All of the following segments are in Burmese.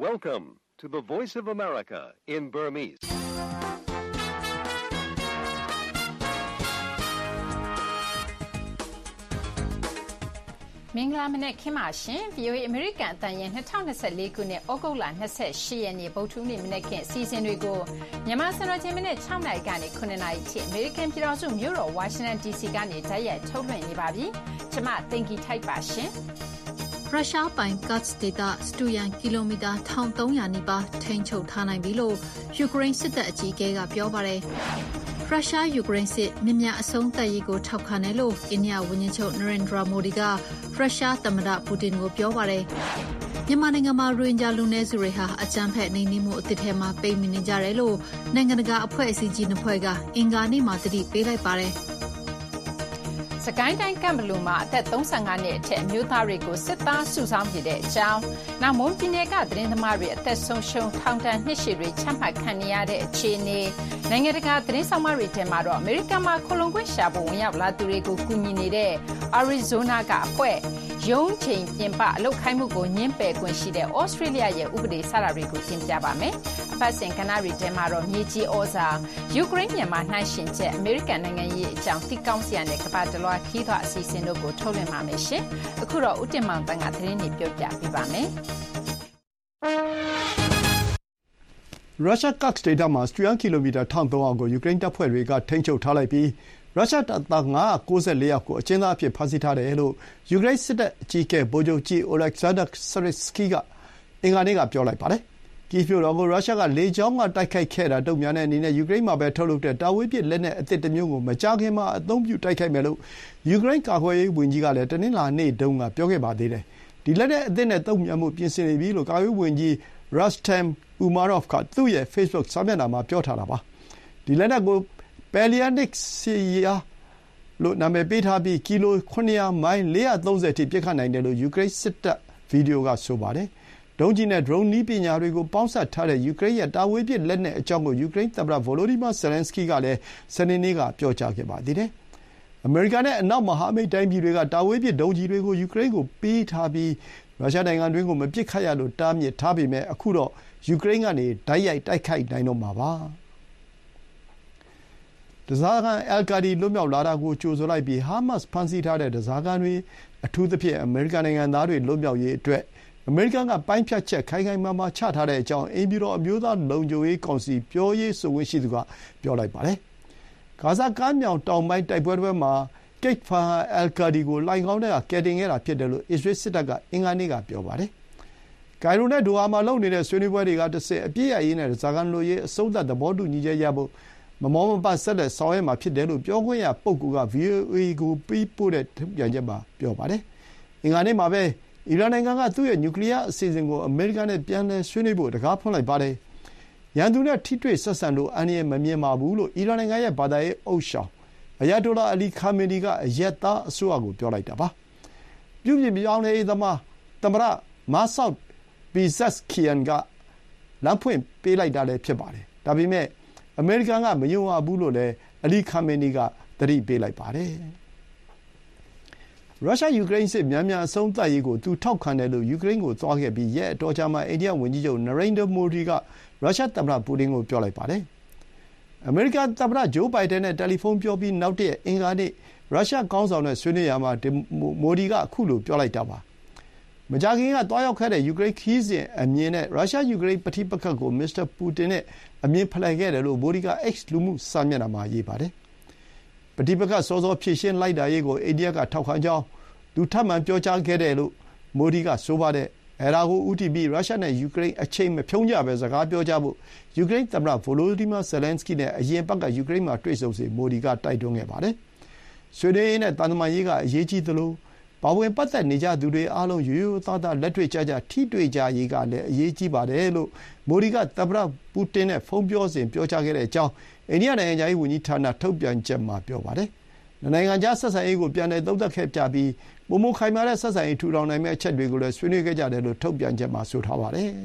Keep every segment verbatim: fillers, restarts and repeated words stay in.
Welcome to the Voice of America in Burmese. ။မင်္ဂလာမနက်ခင်းပါရှင် VOA အမေရိကန်အသံရဲ့၂၀၂၄ခုနှစ်ဩဂုတ်လ၂၈ရက်နေ့ဗုဒ္ဓဟူးနေ့မနက်ခင်းအစီအစဉ်တွေကိုမြန်မာစံတော်ချိန်မနေ့၆နာရီကနေ9နာရီထိအမေရိကန်ပြည်ထောင်စုမြို့တော်ဝါရှင်တန် ဒီစီ ကနေတိုက်ရိုက်ထုတ်လွှင့်နေပါပြီ။ကျွန်မတင်ကီထိုက်ပါရှင်။ရုရှားပိုင်ကတ်စ်ဒေတာစတူယန်ကီလိုမီတာ၁၃၀၀နီးပါးထိန်းချုပ်ထားနိုင်ပြီလို့ယူကရိန်းစစ်တပ်အကြီးအကဲကပြောပါတယ်။ရုရှားယူကရိန်းစစ်မြများအဆုံးသတ်ရေးကိုထောက်ခံတယ်လို့အိန္ဒိယဝန်ကြီးချုပ်နရိန်ဒရာမိုဒီကရုရှားသမ္မတပူတင်ကိုပြောပါတယ်။မြန်မာနိုင်ငံမှာရိုဟင်ဂျာလူနည်းစုတွေဟာအကြမ်းဖက်နှိမ်နင်းမှုအသစ်ထဲမှာပိတ်မိနေကြတယ်လို့နိုင်ငံတကာအဖွဲ့အစည်းကြီးနှစ်ဖွဲ့ကအင်္ဂါနေ့မှာသတိပေးလိုက်ပါတယ်။စကိုင်းတိုင်းကမ်ဘလူမှာအသက်၃၅နှစ်အထက်အမျိုးသားတွေကိုစစ်သားစုဆောင်းနေတဲ့အကြောင်းနောက်မွန်ပြည်နယ်ကသတင်းသမားတွေအသက်ဆုံးရှုံးထောင်ဒဏ်နှစ်ရှည်တွေချမှတ်ခံနေရတဲ့အခြေအနေနိုင်ငံတကာသတင်းဆောင်မတွေထဲမှာတော့အမေရိကန်မှာခိုလုံခွင့်ရှာဖို့ဝင်ရောက်လာသူတွေကိုကူညီနေတဲ့အာရီဇိုနာကအဖွဲ့ရုံးချိန်ပြင်ပအလုပ်ခိုင်းမှုကိုညှင်းပယ်ခွင့်ရှိတဲ့ဩစတြေးလျရဲ့ဥပဒေစတာတွေကိုတင်ပြပါမယ်။အပတ်စဉ်ကဏ္ဍတွေထဲမှာတော့မြေကြီးဩဇာယူကရိန်းမြန်မာနှိုင်းယှဉ်ချက်အမေရိကန်နိုင်ငံရေးအကြောင်းသိကောင်းစရာနဲ့ကမ္ဘာတလွှာခီးသွွားအစီအစဉ်တို့ကိုထုတ်လွှင့်ပါမယ်ရှင်။အခုတော့ဦးတင်မောင်တန်းကသတင်းတွေပြောပြပေးပါမယ်။ရုရှားကတ်စ်ဒေတာမှာစတူယန်ကီလိုမီတာ၁၃၀၀ကိုယူကရိန်းတပ်ဖွဲ့တွေကထိန်းချုပ်ထားလိုက်ပြီးရုရှားတပ်သား၅၉၄ယောက်ကိုအကျဉ်းသားအဖြစ်ဖမ်းဆီးထားတယ်လို့ယူကရိန်းစစ်တပ်အကြီးအကဲဗိုလ်ချုပ်ကြီးအိုလက်ဆန်ဒါဆရစ်စကီကအင်္ဂါနေ့ကပြောလိုက်ပါတယ်။ကီဗ်မြို့တော်ကိုရုရှားကလေကြောင်းကတိုက်ခိုက်ခဲ့တာတုံ့ပြန်တဲ့အနေနဲ့ယူကရိန်းမှာပဲထုတ်လုပ်တဲ့တာဝေးပစ်လက်နက်အသစ်တစ်မျိုးကိုမကြာခင်မှာအသုံးပြုတိုက်ခိုက်မယ်လို့ယူကရိန်းကာကွယ်ရေးဝန်ကြီးကလည်းတနင်္လာနေ့တုန်းကပြောခဲ့ပါသေးတယ်။ဒီလက်နက်အသစ်နဲ့တုံ့ပြန်မှုပြင်ဆင်နေပြီလို့ကာကွယ်ရေးဝန်ကြီးရက်စတမ်အူမာရော့ဖ်ကသူ့ရဲ့ Facebook စာမျက်နှာမှာပြောထားတာပါ။ဒီလက်နက်ကိုပယ်လီယာနစ်စီယာလို့နာမည်ပေးထားပြီးကီလို၇၀၀မိုင်၄၃၀ထိပစ်ခတ်နိုင်တယ်လို့ယူကရိန်းစစ်တပ်ဗီဒီယိုကဆိုပါတယ်။ဒုံးကျည်နဲ့ဒရုန်းနည်းပညာတွေကိုပေါင်းစပ်ထားတဲ့ယူကရိန်းရဲ့တာဝေးပစ်လက်နက်အကြောင်းကိုယူကရိန်းသမ္မတဗိုလိုဒီမာဇယ်လန်စကီကလည်းစနေနေ့ကပြောကြားခဲ့ပါသေးတယ်။အမေရိကန်နဲ့အနောက်မဟာမိတ်တိုင်းပြည်တွေကတာဝေးပစ်ဒုံးကျည်တွေကိုယူကရိန်းကိုပေးထားပြီးရုရှားနိုင်ငံတွင်းကိုမပစ်ခတ်ရလို့တားမြစ်ထားပေမဲ့အခုတော့ယူကရိန်းကနေတိုက်ရိုက်တိုက်ခိုက်နိုင်တော့မှာပါ။ဓားစာခံအယ်ကာဒီလွတ်မြောက်လာတာကိုကြိုဆိုလိုက်ပြီးဟာမတ်စ်ဖမ်းဆီးထားတဲ့ဓားစာခံတွေအထူးသဖြင့်အမေရိကန်နိုင်ငံသားတွေလွတ်မြောက်ရေးအတွက်အမေရိကန်ကပိုင်းဖြတ်ချက်ခိုင်ခိုင်မာမာချထားတဲ့အကြောင်းအိမ်ဖြူတော်အမျိုးသားလုံခြုံရေးကောင်စီပြောရေးဆိုခွင့်ရှိသူကပြောလိုက်ပါတယ်။ဂါဇာကမ်းမြောင်တောင်ပိုင်းတိုက်ပွဲတွေမှာကိတ်ဖာအယ်ကာဒီကိုလိုင်ကောင်းတဲ့ကကယ်တင်ခဲ့တာဖြစ်တယ်လို့အစ္စရေးစစ်တပ်ကအင်္ဂါနေ့ကပြောပါတယ်။ဂိုင်ရိုနဲ့ဒိုဟာမှာလုပ်နေတဲ့ဆွေးနွေးပွဲတွေကတစ်ဆင့်အပြည့်ရရေးနဲ့ဓားစာခံလိုရေးအဆုံးသတ်သဘောတူညီချက်ရဖို့မမောမပတ်ဆက်လက်ဆောင်ရွက်မှာဖြစ်တယ်လို့ပြောခွင့်ရပုဂ္ဂိုလ်က ဗွီအိုအေ ကိုပြီးပို့တဲ့ထုတ်ပြန်ချက်မှာပြောပါတယ်။အင်္ဂါနေ့မှာပဲအီရန်နိုင်ငံကသူ့ရဲ့နျူကလီးယားအစီအစဉ်ကိုအမေရိကန်နဲ့ပြန်လည်ဆွေးနွေးဖို့တကားဖွင့်လိုက်ပါတယ်။ရန်သူနဲ့ထိတွေ့ဆက်ဆံလို့အန္တရာယ်မမြင်ပါဘူးလို့အီရန်နိုင်ငံရဲ့ဘာသာရေးဥသျှောင်အယာတိုလာအလီခါမီနီကအရက်သားအစိုးရကိုပြောလိုက်တာပါ။ပြုပြင်ပြောင်းလဲရေးသမားသမ္မတမာဆော့ပီဇက်ခီယန်ကလမ်းဖွင့်ပေးလိုက်တာလည်းဖြစ်ပါတယ်။ဒါပေမဲ့အမေရိကန်ကမယုံရဘူးလို့လည်းအလီခါမီနီကသတိပေးလိုက်ပါတယ်။ရုရှားယူကရိန်းစစ်များများအဆုံးသတ်ရေးကိုသူထောက်ခံတယ်လို့ယူကရိန်းကိုသွားခဲ့ပြီးရက်အတော်ကြာမှအိန္ဒိယဝန်ကြီးချုပ်နရိန်ဒာမိုဒီကရုရှားသမ္မတပူတင်ကိုပြောလိုက်ပါတယ်။အမေရိကန်သမ္မတဂျိုးဘိုင်ဒန်နဲ့တယ်လီဖုန်းပြောပြီးနောက်တရက်အင်္ဂါနေ့ရုရှားခေါင်းဆောင်နဲ့ဆွေးနွေးရာမှာမိုဒီကအခုလိုပြောလိုက်တာပါ။မကြာခင်ကသွားရောက်ခဲ့တဲ့ယူကရိန်းခီးစဉ်အမြင်နဲ့ရုရှားယူကရိန်းပဋိပက္ခကိုမစ္စတာပူတင်နဲ့အမြင်ဖလှယ်ခဲ့တယ်လို့မိုဒီက X လူမှုစာမျက်နှာမှာရေးပါတယ်။ပဋိပက္ခစောစောဖြေရှင်းလိုက်တာရေးကိုအိန္ဒိယကထောက်ခံကြောင်းသူထပ်မံပြောကြားခဲ့တယ်လို့မိုဒီကဆိုပါတယ်။အဲဒါကိုဦးတည်ပြီးရုရှားနဲ့ယူကရိန်းအချိန်မဖြုံးကြပဲစကားပြောကြဖို့ယူကရိန်းသမ္မတဗိုလိုဒီမာဇယ်လန်စကီနဲ့အရင်ပတ်ကယူကရိန်းမှာတွေ့ဆုံစဉ်မိုဒီကတိုက်တွန်းခဲ့ပါတယ်။ဆွေးနွေးရေးနဲ့တန်တမာရေးကအရေးကြီးသလိုပါဝင်ပတ်သက်နေကြသူတွေအားလုံးရိုးရိုးသားသားလက်တွေ့ကျကျထိတွေ့ကြရေးကလည်းအရေးကြီးပါတယ်လို့မိုဒီကသမ္မတပူတင်နဲ့ဖုန်းပြောစဉ်ပြောကြားခဲ့တဲ့အကြောင်းအိန္ဒိယနိုင်ငံခြားရေးဝန်ကြီးဌာနထုတ်ပြန်ချက်မှာပြောပါတယ်။နိုင်ငံခြားဆက်ဆံရေးကိုပြန်လည်သုံးသပ်ခဲ့ကြပြီးပုံမခိုင်မာတဲ့ဆက်ဆံရေးထူထောင်နိုင်မယ့်အချက်တွေကိုလည်းဆွေးနွေးခဲ့ကြတယ်လို့ထုတ်ပြန်ချက်မှာဆိုထားပါတယ်။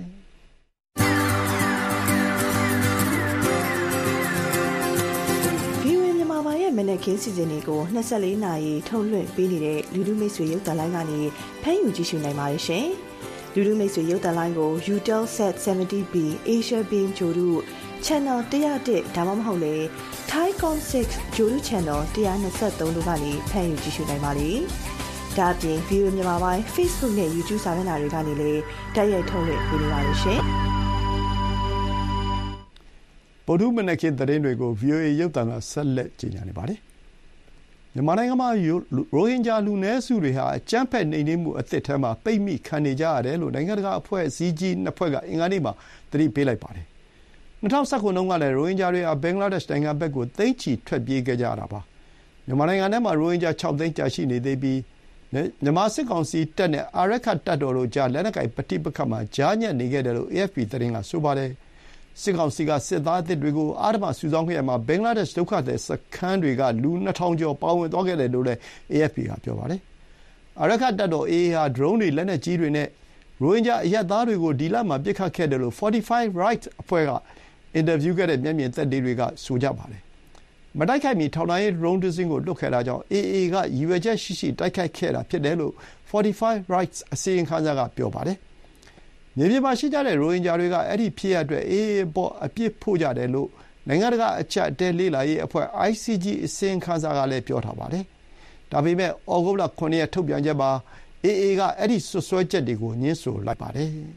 VOA မြန်မာပိုင်းရဲ့မနက်ခင်းစီစဉ်တွေကို၂၄နာရီထုတ်လွှင့်ပေးနေတဲ့လူလူမိတ်ဆွေရုပ်သံလိုင်းကနေဖမ်းယူကြည့်ရှုနိုင်ပါတယ်ရှင်။လူလူမိတ်ဆွေရုပ်သံလိုင်းကို Eutelsat 70 B Asia Beam ဂျိုတို့ Channel one oh oneဒါမှမဟုတ်လေ Thaicom six ဂျိုတို့ Channel one twenty-threeတို့ကနေဖန်ယူကြည့်ရှုနိုင်ပါလေ။ဒါ့အပြင် View မြန်မာပိုင်း Facebook နဲ့ YouTube စာမျက်နှာတွေကနေလည်းတိုက်ရိုက်ထုတ်လွှင့်ပေးနေပါလို့ရှင်။ဗုဒ္ဓမနက်ခင်းသတင်းတွေကို ဗွီအိုအေ ရုပ်သံကဆက်လက်ကြေညာနေပါတယ်။မြန်မာနိုင်ငံမှာရိုဟင်ဂျာလူနည်းစုတွေဟာအကြမ်းဖက်နှိမ်နင်းမှုအသစ်ထဲမှာပိတ်မိခံနေကြရတယ်လို့နိုင်ငံတကာအဖွဲ့အစည်းကြီးနှစ်ဖွဲ့ကအင်္ဂါနေ့မှာသတိပေးလိုက်ပါတယ်။၂၀၁၇ တုန်းကလည်းရိုဟင်ဂျာတွေဟာဘင်္ဂလားဒေ့ရှ်နိုင်ငံဘက်ကိုသိန်းချီထွက်ပြေးခဲ့ကြရတာပါ။မြန်မာနိုင်ငံထဲမှာရိုဟင်ဂျာ ခြောက်သိန်းကြာရှိနေသေးပြီးမြန်မာစစ်ကောင်စီတပ်နဲ့အာရက္ခတပ်တော်တို့ကြားလက်နက်ကိုင်ပဋိပက္ခမှာကြားညှပ်နေခဲ့တယ်လို့ အေအက်ဖ်ပီ သတင်းကဆိုပါတယ်။စစ်ကောင်စီကစစ်သားအသစ်တွေကိုအဓမ္မစုဆောင်းခဲ့ရမှာဘင်္ဂလားဒေ့ရှ်ဒုက္ခသည်စခန်းတွေကလူနှစ်ထောင်ကျော်ပါဝင်သွားခဲ့တယ်လို့လည်း အေအက်ဖ်ပီ ကပြောပါတယ်။အာရက္ခတပ်တော် အေအေ ဟာ ဒရုန်းတွေလက်နက်ကြီးတွေနဲ့ရိုဟင်ဂျာအရပ်သားတွေကိုဒီလမှာပစ်ခတ်ခဲ့တယ်လို့ Fortify Rights အဖွဲ့ကအင်တာဗျူးခဲ့တဲ့မျက်မြင်သက်သေတွေကဆိုကြပါတယ်။မတိုက်ခိုက်မီထောက်လှမ်းရေးဒရုန်းတစ်စင်းကိုလွှတ်ခဲ့တာကြောင့် အေအေ ကရည်ရွယ်ချက်ရှိရှိတိုက်ခိုက်ခဲ့တာဖြစ်တယ်လို့ Fortify Rights အစီရင်ခံစာကပြောပါတယ်။မြေပြင်မှာရှိကြတဲ့ရိုဟင်ဂျာတွေကအဲ့ဒီဖြစ်ရပ်အတွက် အေအေ အပေါ်အပြစ်ဖို့ကြတယ်လို့နိုင်ငံတကာအချက်အတဲလေ့လာရေးအဖွဲ့ အိုင်စီဂျီ အစီရင်ခံစာကလည်းပြောထားပါတယ်။ဒါပေမဲ့ဩဂုတ်လခုနှစ်ရက်ထုတ်ပြန်ချက်မှာ အေအေ ကအဲ့ဒီစွပ်စွဲချက်တွေကိုငြင်းဆိုလိုက်ပါတယ်။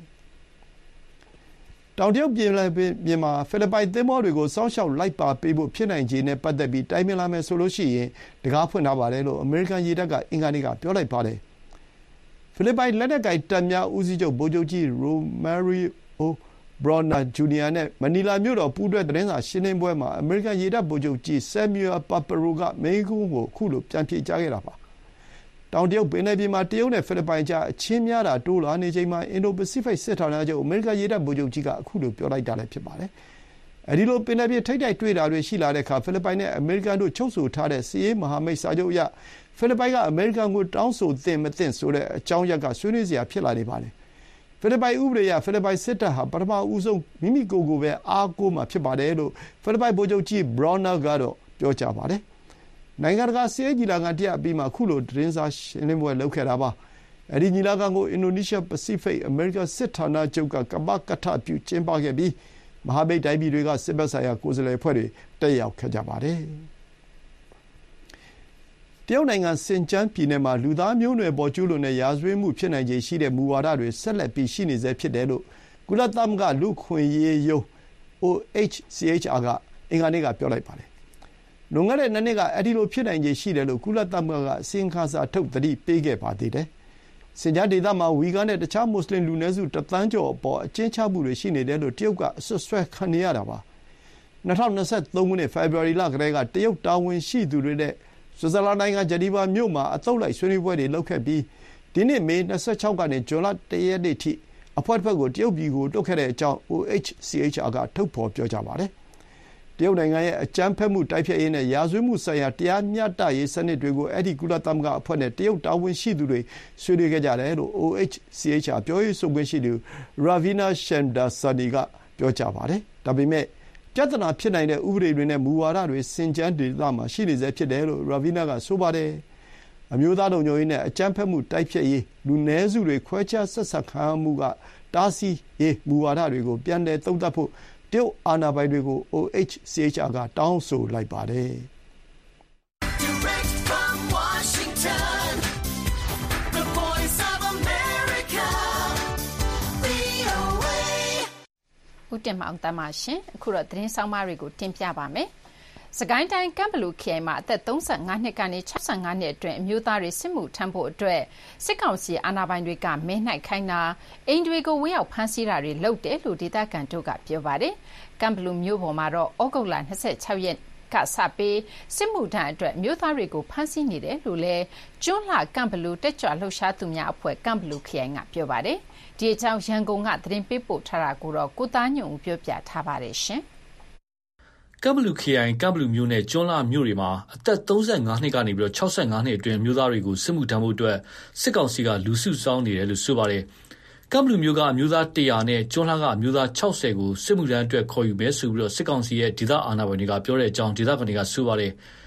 တောင်တရုတ်ပြည်ပြင်မှာဖိလစ်ပိုင်သင်္ဘောတွေကိုစောင့်ရှောက်လိုက်ပါပေးဖို့ဖြစ်နိုင်ခြေနဲ့ပတ်သက်ပြီးတိုင်ပင်လာမယ်ဆိုလို့ရှိရင်တကားဖွင့်ထားပါတယ်လို့အမေရိကန်ရေတပ်ကအင်္ဂါနေ့ကပြောလိုက်ပါတယ်။ဖိလစ်ပိုင်လက်နက်ကိုင်တပ်များဦးစီးချုပ်ဗိုလ်ချုပ်ကြီးရိုမာရီအိုဘရောနာဂျူနီယာနဲ့မနီလာမြို့တော်ပူးတွဲသတင်းစာရှင်းလင်းပွဲမှာအမေရိကန်ရေတပ်ဗိုလ်ချုပ်ကြီးဆမ်မြူအယ်ပါပရိုကမိန့်ခွန်းကိုအခုလိုပြန်ဖြေကြားခဲ့တာပါ။တောင်တရုတ်ပင်လယ်ပြင်မှာတရုတ်နဲ့ဖိလစ်ပိုင်ကြားအချင်းများတာတိုးလာနေချိန်မှာအင်ဒိုပစိဖိတ်စစ်ဌာနချုပ်အမေရိကန်ရေတပ်ဗိုလ်ချုပ်ကြီးကအခုလိုပြောလိုက်တာလည်းဖြစ်ပါတယ်။အဲဒီလိုပင်လယ်ပြင်ထိပ်တိုက်တွေ့တာတွေရှိလာတဲ့အခါဖိလစ်ပိုင်နဲ့အမေရိကန်တို့ချုပ်ဆိုထားတဲ့စစ်ရေးမဟာမိတ်စာချုပ်အရဖိလစ်ပိုင်ကအမေရိကန်ကိုတောင်းဆိုသင့်မသင့်ဆိုတဲ့အကြောင်းရက်ကဆွေးနွေးစရာဖြစ်လာနေပါတယ်။ဖိလစ်ပိုင်ဥပဒေအရဖိလစ်ပိုင်စစ်တပ်ဟာပထမဦးဆုံးမိမိကိုယ်ကိုယ်ပဲအားကိုးမှာဖြစ်ပါတယ်လို့ဖိလစ်ပိုင်ဗိုလ်ချုပ်ကြီးဘရောနာကတော့ပြောကြားပါတယ်။နိုင်ငံတကာစစ်ရေးညီလာခံတရားပြီးမှခုလိုသတင်းစာရှင်းလင်းပွဲလုပ်ခဲ့တာပါ။အဲဒီညီလာခံကိုအင်ဒိုနီးရှားပစိဖိတ်အမေရိကန်စစ်ဌာနချုပ်ကကမကထပြုကျင်းပခဲ့ပြီးမဟာမိတ်တိုင်းပြည်တွေကစစ်ဘက်ဆိုင်ရာကိုယ်စားလှယ်အဖွဲ့တွေတက်ရောက်ခဲ့ကြပါတယ်။တရုတ်နိုင်ငံစင်ကျန်းပြည်နယ်မှာလူသားမျိုးနွယ်ပေါ်ကျူးလွန်တဲ့ရာဇဝတ်မှုဖြစ်နိုင်ခြေရှိတဲ့မူဝါဒတွေဆက်လက်ပြီးရှိနေဆဲဖြစ်တယ်လို့ကုလသမဂ္ဂလူ့အခွင့်အရေးရုံး အို အိုက်ချ် စီ အိုက်ချ် အာ ကအင်္ဂါနေ့ကပြောလိုက်ပါတယ်။လွန်ခဲ့တဲ့နှစ်နှစ်ကအဲဒီလိုဖြစ်နိုင်ခြေရှိတယ်လို့ကုလသမဂ္ဂကအစီရင်ခံစာထုတ်သတိပေးခဲ့ပါသေးတယ်။စင်ကြားဒေသမှာဝီဂါနဲ့တခြားမွတ်စလင်လူနည်းစုတစ်သန်းကျော်အပေါ်အကျဉ်းချမှုတွေရှိနေတယ်လို့တရုတ်ကအဆွဆွဲခံနေရတာပါ။၂၀၂၃ ခုနှစ်ဖေဖော်ဝါရီလကတည်းကတရုတ်တာဝန်ရှိသူတွေနဲ့ဆွစ်ဇာလန်နိုင်ငံဂျနီဗာမြို့မှာအသုတ်လိုက်ဆွေးနွေးပွဲတွေလုပ်ခဲ့ပြီးဒီနှစ်မေ၂၆ကနေဇွန်လ၁ရက်နေ့ထိအဖွဲ့တစ်ဖက်ကိုတရုတ်ပြည်ကိုတွတ်ခဲ့တဲ့အကြောင်း အို အိုက်ချ် စီ အိုက်ချ် အာ ကထုတ်ဖော်ပြောကြားပါတယ်။တရုတ်နိုင်ငံရဲ့အကြမ်းဖက်မှုတိုက်ဖျက်ရေးနဲ့ရာဇဝတ်မှုဆိုင်ရာတရားမျှတရေးစနစ်တွေကိုအဲ့ဒီကုလသမဂ္ဂအဖွဲ့နဲ့တရုတ်တာဝန်ရှိသူတွေဆွေးနွေးခဲ့ကြတယ်လို့ အို အိုက်ချ် စီ အိုက်ချ် အာ ပြောရေးဆိုခွင့်ရှိသူ Ravina Shamdasani ကပြောကြားပါတယ်။ဒါပေမဲ့ပြဿနာဖြစ်နိုင်တဲ့ဥပဒေတွေနဲ့မူဝါဒတွေစင်ကြမ်းဒေသမှာရှိနေစေဖြစ်တယ်လို့ Ravina ကဆိုပါတယ်။အမျိုးသားလုံခြုံရေးနဲ့အကြမ်းဖက်မှုတိုက်ဖျက်ရေးလူနည်းစုတွေခွဲခြားဆက်ဆံခံရမှုကတားဆီးရေးမူဝါဒတွေကိုပြန်လည်သုံးသပ်ဖို့တရုတ်အာဏာပိုင်တွေကို အို အိုက်ချ် စီ အိုက်ချ် အာ ကတောင်းဆိုလိုက်ပါတယ်။ Direct from Washington, the voice of America, ဗွီအိုအေဦးတင်မောင်တမရှင်အခုတော့သတင်းဆောင်မတွေကိုတင်ပြပါမယ်။စကိုင်းတိုင်းကံဘလူခရိုင်မှာအသက်၃၅နှစ်ကနေ၆၅နှစ်အတွင်းအမျိုးသားတွေစစ်မှုထမ်းဖို့အတွက်စစ်ကောင်စီအာဏာပိုင်တွေကမဲနှိုက်ခိုင်းတာအိမ်တွေကိုဝင်းရောက်ဖမ်းဆီးတာတွေလုပ်တယ်လို့ဒေသခံတို့ကပြောပါတယ်။ကံဘလူမျိုးပေါ်မှာတော့ဩဂုတ်လ၂၆ရက်ကစပြီးစစ်မှုထမ်းအတွက်မျိုးသားတွေကိုဖမ်းဆီးနေတယ်လို့လည်းကျွန်းလှကံဘလူတက်ကြွလှုပ်ရှားသူများအဖွဲ့ကံဘလူခရိုင်ကပြောပါတယ်။ဒီအကြောင်းရန်ကုန်ကသတင်းပေးပို့ထားတာကိုတော့ကိုသားညွန့်ဦးပြောပြထားပါတယ်ရှင်။ကပ်ဘလူခရိုင်ကပ်ဘလူမြို့နဲ့ကျွန်းလှမြို့တွေမှာအသက်၃၅နှစ်ကနေပြီးတော့၆၅နှစ်အတွင်းမျိုးသားတွေကိုစစ်မှုထမ်းဖို့အတွက်စစ်ကောင်စီကလူစုဆောင်းနေတယ်လို့ဆိုပါတယ်။ကပ်ဘလူမြို့ကအမျိုးသား၁၀၀နဲ့ကျွန်းလှကအမျိုးသား၆၀ကိုစစ်မှုထမ်းအတွက်ခေါ်ယူမယ်ဆိုပြီးတော့စစ်ကောင်စီရဲ့ဒေသအာဏာပိုင်တွေကပြောတဲ့အကြောင်းဒေသခံတွေကဆိုပါတယ်။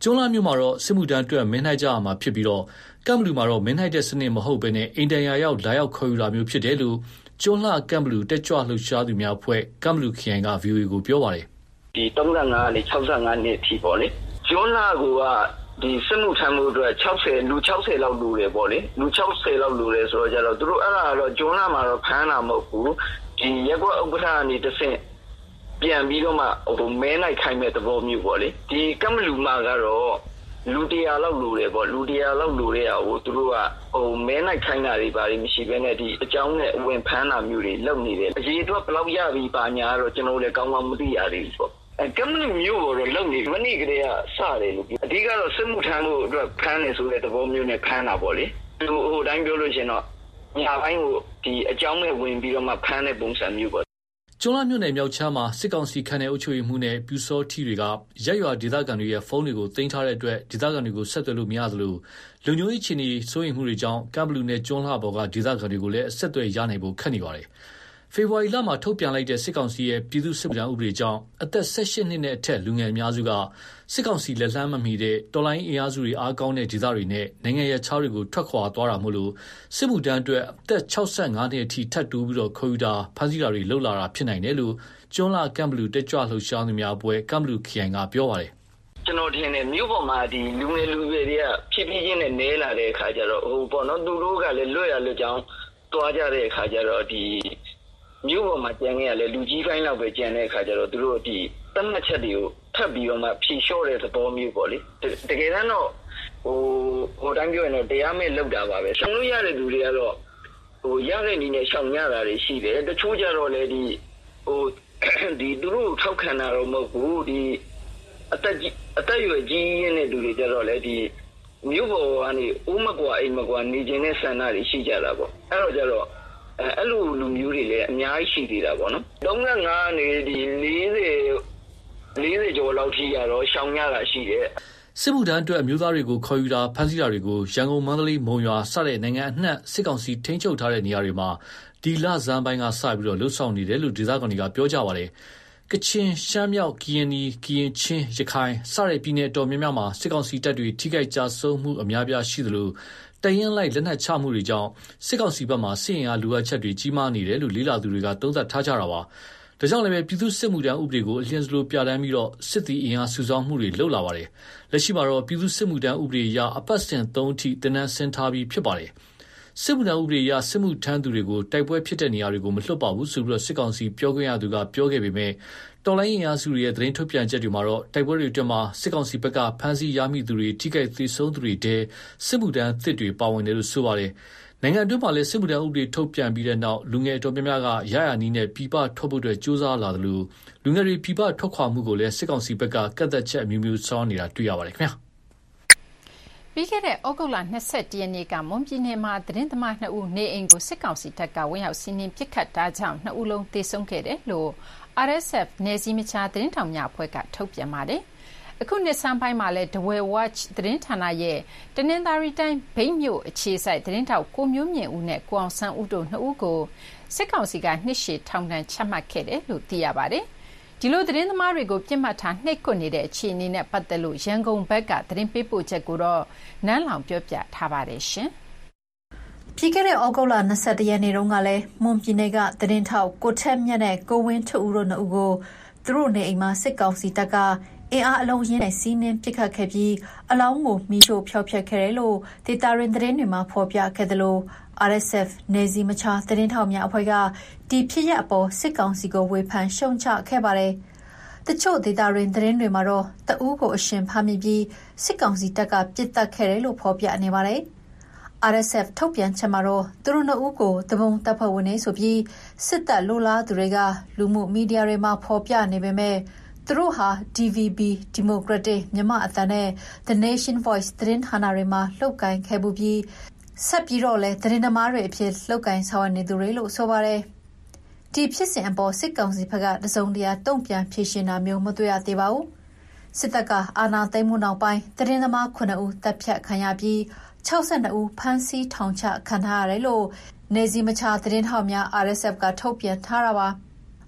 ကျွန်းလာမြို့မှာတော့စစ်မှုထမ်းအတွက်မင်းနှိုက်ကြရမှာဖြစ်ပြီးတော့ကမ်ဘလူမှာတော့မင်းနှိုက်တဲ့စနစ်မဟုတ်ဘဲနဲ့အိမ်တန်ရာရောက်လာရောက်ခေါ်ယူတာမျိုးဖြစ်တယ်လို့ကျွန်းလာကမ်ဘလူတက်ကြွလှုပ်ရှားသူများအဖွဲ့ကမ်ဘလူခရိုင်က ဗီအိုအေ ကိုပြောပါတယ်ဒီသုံးဆယ့်ငါကနေ၆၅နှစ်အထိပေါ့လေကျွန်းလာကဒီစစ်မှုထမ်းမှုအတွက်၆၀လူ၆၀လောက်လူတယ်ပေါ့လေလူ၆၀လောက်လူတယ်ဆိုတော့ကြတော့သူတို့အဲ့ဒါတော့ကျွန်းလာမှာတော့ဖမ်းတာမဟုတ်ဘူးဒီရက်ကွက်ဥက္ကဋ္ဌကနေတဆင့်ပြန်ပြီးတော့မှဟိုမဲလိုက်ခိုင်းမဲ့သဘောမျိုးပေါ့လေဒီကမ်ဘလူမှာကတော့လူတရာလောက်လူတယ်ပေါ့လူတရာလောက်လူတဲ့ဟာကိုသူတို့ကဟိုမဲလိုက်ခိုင်းတာတွေဘာတွေမရှိဘဲနဲ့ဒီအကြောင်းနဲ့ဝင်ဖမ်းတာမျိုးတွေလုပ်နေတယ်အရေးအတွက်ဘယ်လောက်ရပြီပါညာတော့ကျွန်တော်လည်းကောင်းကောင်းမသိရသေးဘူးပေါ့အဲကမ်ဘလူမျိုးတော့လုပ်နေမနေ့ကတည်းကစတယ်လို့အဓိကတော့စစ်မှုထမ်းဖို့အတွက်ဖမ်းနေဆိုတဲ့သဘောမျိုးနဲ့ဖမ်းတာပေါ့လေသူဟိုတိုင်းပြောလို့ရှင်တော့ညာပိုင်းကိုဒီအကြောင်းနဲ့ဝင်ပြီးတော့မှဖမ်းတဲ့ပုံစံမျိုးပေါ့ကျွန်းလာမြို့နယ်မြောက်ချမ်းမှာစစ်ကောင်စီခန့်တဲ့အုပ်ချုပ်ရေးမှုနဲ့ပြူစောထီတွေကရက်ရွာဒေသခံတွေရဲ့ဖုန်းတွေကိုတင်ထားတဲ့အတွက်ဒေသခံတွေကိုဆက်သွယ်လို့မရသလိုလုံခြုံရေးအခြေအနေစိုးရိမ်မှုတွေကြောင့်ကမ်ဘလူနဲ့ကျွန်းလာဘော်ကဒေသခံတွေကိုလည်းအဆက်အသွယ်ရနိုင်ဖို့ခက်နေပါတယ်။ဖေဖော်ဝါရီလမှာထုတ်ပြန်လိုက်တဲ့စစ်ကောင်စီရဲ့ပြည်သူ့စစ်မှုထမ်းဥပဒေကြောင့်အသက်၁၈နှစ်နဲ့အထက်လူငယ်အများစုကစစ်ကောင်စီလက်လှမ်းမမီတဲ့တော်လိုင်းအင်အားစုတွေအားကောင်းတဲ့ဒေသတွေနဲ့နိုင်ငံရဲ့ခြားတွေကိုထွက်ခွာသွားတာမို့လို့စစ်မှုထမ်းအတွက်အသက်၆၅နှစ်အထိထပ်တိုးပြီးတော့ခေါ်ယူတာဖမ်းဆီးတာတွေလှုပ်လာတာဖြစ်နိုင်တယ်လို့ကျွန်းလာကမ်ဘလူတက်ကြွလှုပ်ရှားသူများအဖွဲ့ကမ်ဘလူခရိုင်ကပြောပါတယ်ကျွန်တော်ထင်တယ်မြို့ပေါ်မှာဒီလူငယ်လူရွယ်တွေကဖြစ်ဖြစ်ချင်းနဲ့နဲလာတဲ့အခါကျတော့ဟိုပေါ့နော်သူတို့ကလည်းလွတ်ရလွတ်ကြောင်းသွားကြတဲ့အခါကျတော့ဒီမြို့ပေါ်မှာကျန်ခဲ့ရလဲလူကြီးပိုင်းလောက်ပဲကျန်တဲ့အခါကျတော့သူတို့ဒီတတ်မှတ်ချက်တွေကိုထပ်ပြီးတော့မှဖြေလျှော့တဲ့သဘောမျိုးပေါ့လေတကယ်တမ်းတော့ဟိုဟိုတိုင်းပြောရင်တော့တရားမဲ့လောက်တာပါပဲဆောင်လို့ရတဲ့လူတွေကတော့ဟိုရတဲ့နည်းနဲ့ရှောင်ရတာတွေရှိတယ်တချို့ကြတော့လေဒီဟိုဒီသူတို့ထောက်ခံတာတော့မဟုတ်ဘူးဒီအသက်အသက်ရွယ်ကြီးရင်းတဲ့လူတွေကြတော့လေဒီမြို့ပေါ်ကနေဥမကွာအိမ်မကွာနေခြင်းနဲ့ဆန္ဒတွေရှိကြတာပေါ့အဲ့တော့ကြတော့အဲအဲ့လိုလူမျိုးတွေလည်းအများကြီးရှိသေးတာပေါ့နော်၃၅နေဒီ၄၀ ၄၀ကျော်လောက်ထိရတော့ရှောင်ရတာရှိတယ်စစ်မှုထမ်းအတွက်အမျိုးသားတွေကိုခေါ်ယူတာဖမ်းဆီးတာတွေကိုရန်ကုန်မန္တလေးမုံရွာစတဲ့နိုင်ငံအနှံ့စစ်ကောင်စီထိန်းချုပ်ထားတဲ့နေရာတွေမှာဒီလဇန်ပိုင်းကစပြီးတော့လှုပ်ဆောင်နေတယ်လို့ဒေသခံတွေကပြောကြပါတယ်ကချင်ရှမ်းမြောက်ကရင်နီကရင်ချင်းရခိုင်စတဲ့ပြည်နယ်တော်များများမှာစစ်ကောင်စီတပ်တွေထိခိုက်ကြဆုံးမှုအများပြားရှိသလိုတရင်လိုက်လက်နက်ချမှုတွေကြောင့်စစ်ကောင်စီဘက်မှစစ်ရင်အားလိုအပ်ချက်တွေကြီးမားနေတယ်လို့လေးလာသူတွေကသုံးသပ်ထားကြတာပါ။ဒါကြောင့်လည်းပြည်သူ့စစ်မှုထမ်းဥပဒေကိုအလျင်စလိုပြဋ္ဌာန်းပြီးတော့စစ်တီအင်အားစုဆောင်းမှုတွေလုပ်လာပါတယ်။လက်ရှိမှာတော့ပြည်သူ့စစ်မှုထမ်းဥပဒေအရအပတ်စဉ်သုံးအထိတင်နန်းဆင်းထားပြီးဖြစ်ပါတယ်။စစ်မှုထမ်းဥပဒေအရစစ်မှုထမ်းသူတွေကိုတိုက်ပွဲဖြစ်တဲ့နေရာတွေကိုမလွှတ်ပါဘူးဆိုပြီးတော့စစ်ကောင်စီပြောခွင့်ရသူကပြောခဲ့ပေမဲ့တော်လိုင်းအင်အားစုတွေရဲ့သတင်းထုတ်ပြန်ချက်တွေမှာတော့တိုက်ပွဲတွေအတွင်းမှာစစ်ကောင်စီဘက်ကဖမ်းဆီးရမိသူတွေထိခိုက်သေဆုံးသူတွေတဲစစ်မှုထမ်းသစ်တွေပါဝင်တယ်လို့ဆိုပါတယ်။နိုင်ငံအတွင်းမှာလည်းစစ်မှုထမ်းဥပဒေထုတ်ပြန်ပြီးတဲ့နောက်လူငယ်တော်များများကရရနီးနဲ့ပြည်ပထွက်ဖို့အတွက်စ조사လာတယ်လို့လူငယ်တွေပြည်ပထွက်ခွာမှုကိုလည်းစစ်ကောင်စီဘက်ကကန့်သက်ချက်အမျိုးမျိုးစောင်းနေတာတွေ့ရပါတယ်ခင်ဗျာ။ပြီးခဲ့တဲ့ဩဂုတ်လ၂၁ရက်နေ့ကမွန်ပြည်နယ်မှာသတင်းသမားနှစ်ဦးနေအိမ်ကိုစစ်ကောင်စီတပ်ကဝင်ရောက်စီးနင်းပစ်ခတ်တာကြောင့်နှစ်ဦးလုံးသေဆုံးခဲ့တယ်လို့ အာရ်အက်စ်အက်ဖ် နယ်စည်းမခြားသတင်းထောက်များအဖွဲ့ကထုတ်ပြန်ပါတယ်။အခုနှစ်ဆန်းပိုင်းမှာလည်း Dawei Watch သတင်းဌာနရဲ့တနင်္သာရီတိုင်းမြိတ်မြို့အခြေစိုက်သတင်းထောက်ကိုမျိုးမြင့်ဦးနဲ့ကိုအောင်ဆန်းဦးတို့နှစ်ဦးကိုစစ်ကောင်စီကနှစ်ရှည်ထောင်ဒဏ်ချမှတ်ခဲ့တယ်လို့သိရပါတယ်။ဒီလိုသတင်းသမားတွေကိုပြစ်မှတ်ထားနှိပ်ကွပ်နေတဲ့အခြေအနေနဲ့ပတ်သက်လို့ရန်ကုန်ဘက်ကသတင်းပေးပို့ချက်ကိုတော့နန်းလောင်ပြောပြထားပါတယ်ရှင်။ပြီးခဲ့တဲ့ဩဂုတ်လ၂၁ရက်နေ့တုန်းကလည်းမွန်ပြည်နယ်ကသတင်းထောက်ကိုထက်မြတ်နဲ့ကိုဝင်းထွဦးတို့နှစ်ဦးကိုသူတို့နေအိမ်မှာစစ်ကောင်စီတပ်ကအင်အားအလုံးရင်းနဲ့စီးနင်းပစ်ခတ်ခဲ့ပြီးအလောင်းကိုမိရှို့ဖျောက်ဖျက်ခဲ့တယ်လို့ဒေတာရင်သတင်းတွေမှာဖော်ပြခဲ့တယ်လို့ အာရ်အက်စ်အက်ဖ် နယ်စည်းမခြားသတင်းထောက်များအဖွဲ့ကဒီဖြစ်ရပ်အပေါ်စစ်ကောင်စီကိုဝေဖန်ရှုံချခဲ့ပါတယ်။တချို့ဒေတာရင်သတင်းတွေမှာတော့တအူးကိုအရှင်ဖမ်းမိပြီးစစ်ကောင်စီတပ်ကပစ်တက်ခဲ့တယ်လို့ဖော်ပြနေပါတယ်။ အာရ်အက်စ်အက်ဖ် ထုတ်ပြန်ချက်မှာတော့သူတို့နှစ်ဦးကိုတပုံတပ်ဖွဲ့ဝင်တွေဆိုပြီးစစ်တပ်လိုလားသူတွေကလူမှုမီဒီယာတွေမှာဖော်ပြနေပေမဲ့သူတို့ဟာ ဒီ ဗီ ဘီ Democratic မြန်မာအသံနဲ့ The Nation Voice သတင်းဌာနတွေမှာလှုပ်ကိုင်ခဲ့ပြီးဆက်ပြီးတော့လည်းသတင်းသမားတွေအဖြစ်လှုပ်ကိုင်ဆောင်ရွက်နေသူတွေလို့ဆိုပါတယ်။ဒီဖြစ်စဉ်အပေါ်စစ်ကောင်စီဘက်ကတစုံတရာတုံ့ပြန်ဖြေရှင်းတာမျိုးမတွေ့ရသေးပါဘူး။စစ်တပ်ကအာဏာသိမ်းမှုနောက်ပိုင်းသတင်းသမားခုနှစ်ဦးတပ်ဖြတ်ခံရပြီး၆၂ဦးဖမ်းဆီးထောင်ချခံထားရတယ်လို့နယ်စည်းမခြားသတင်းထောက်များ အာရ်အက်စ်အက်ဖ် ကထုတ်ပြန်ထားတာပါ။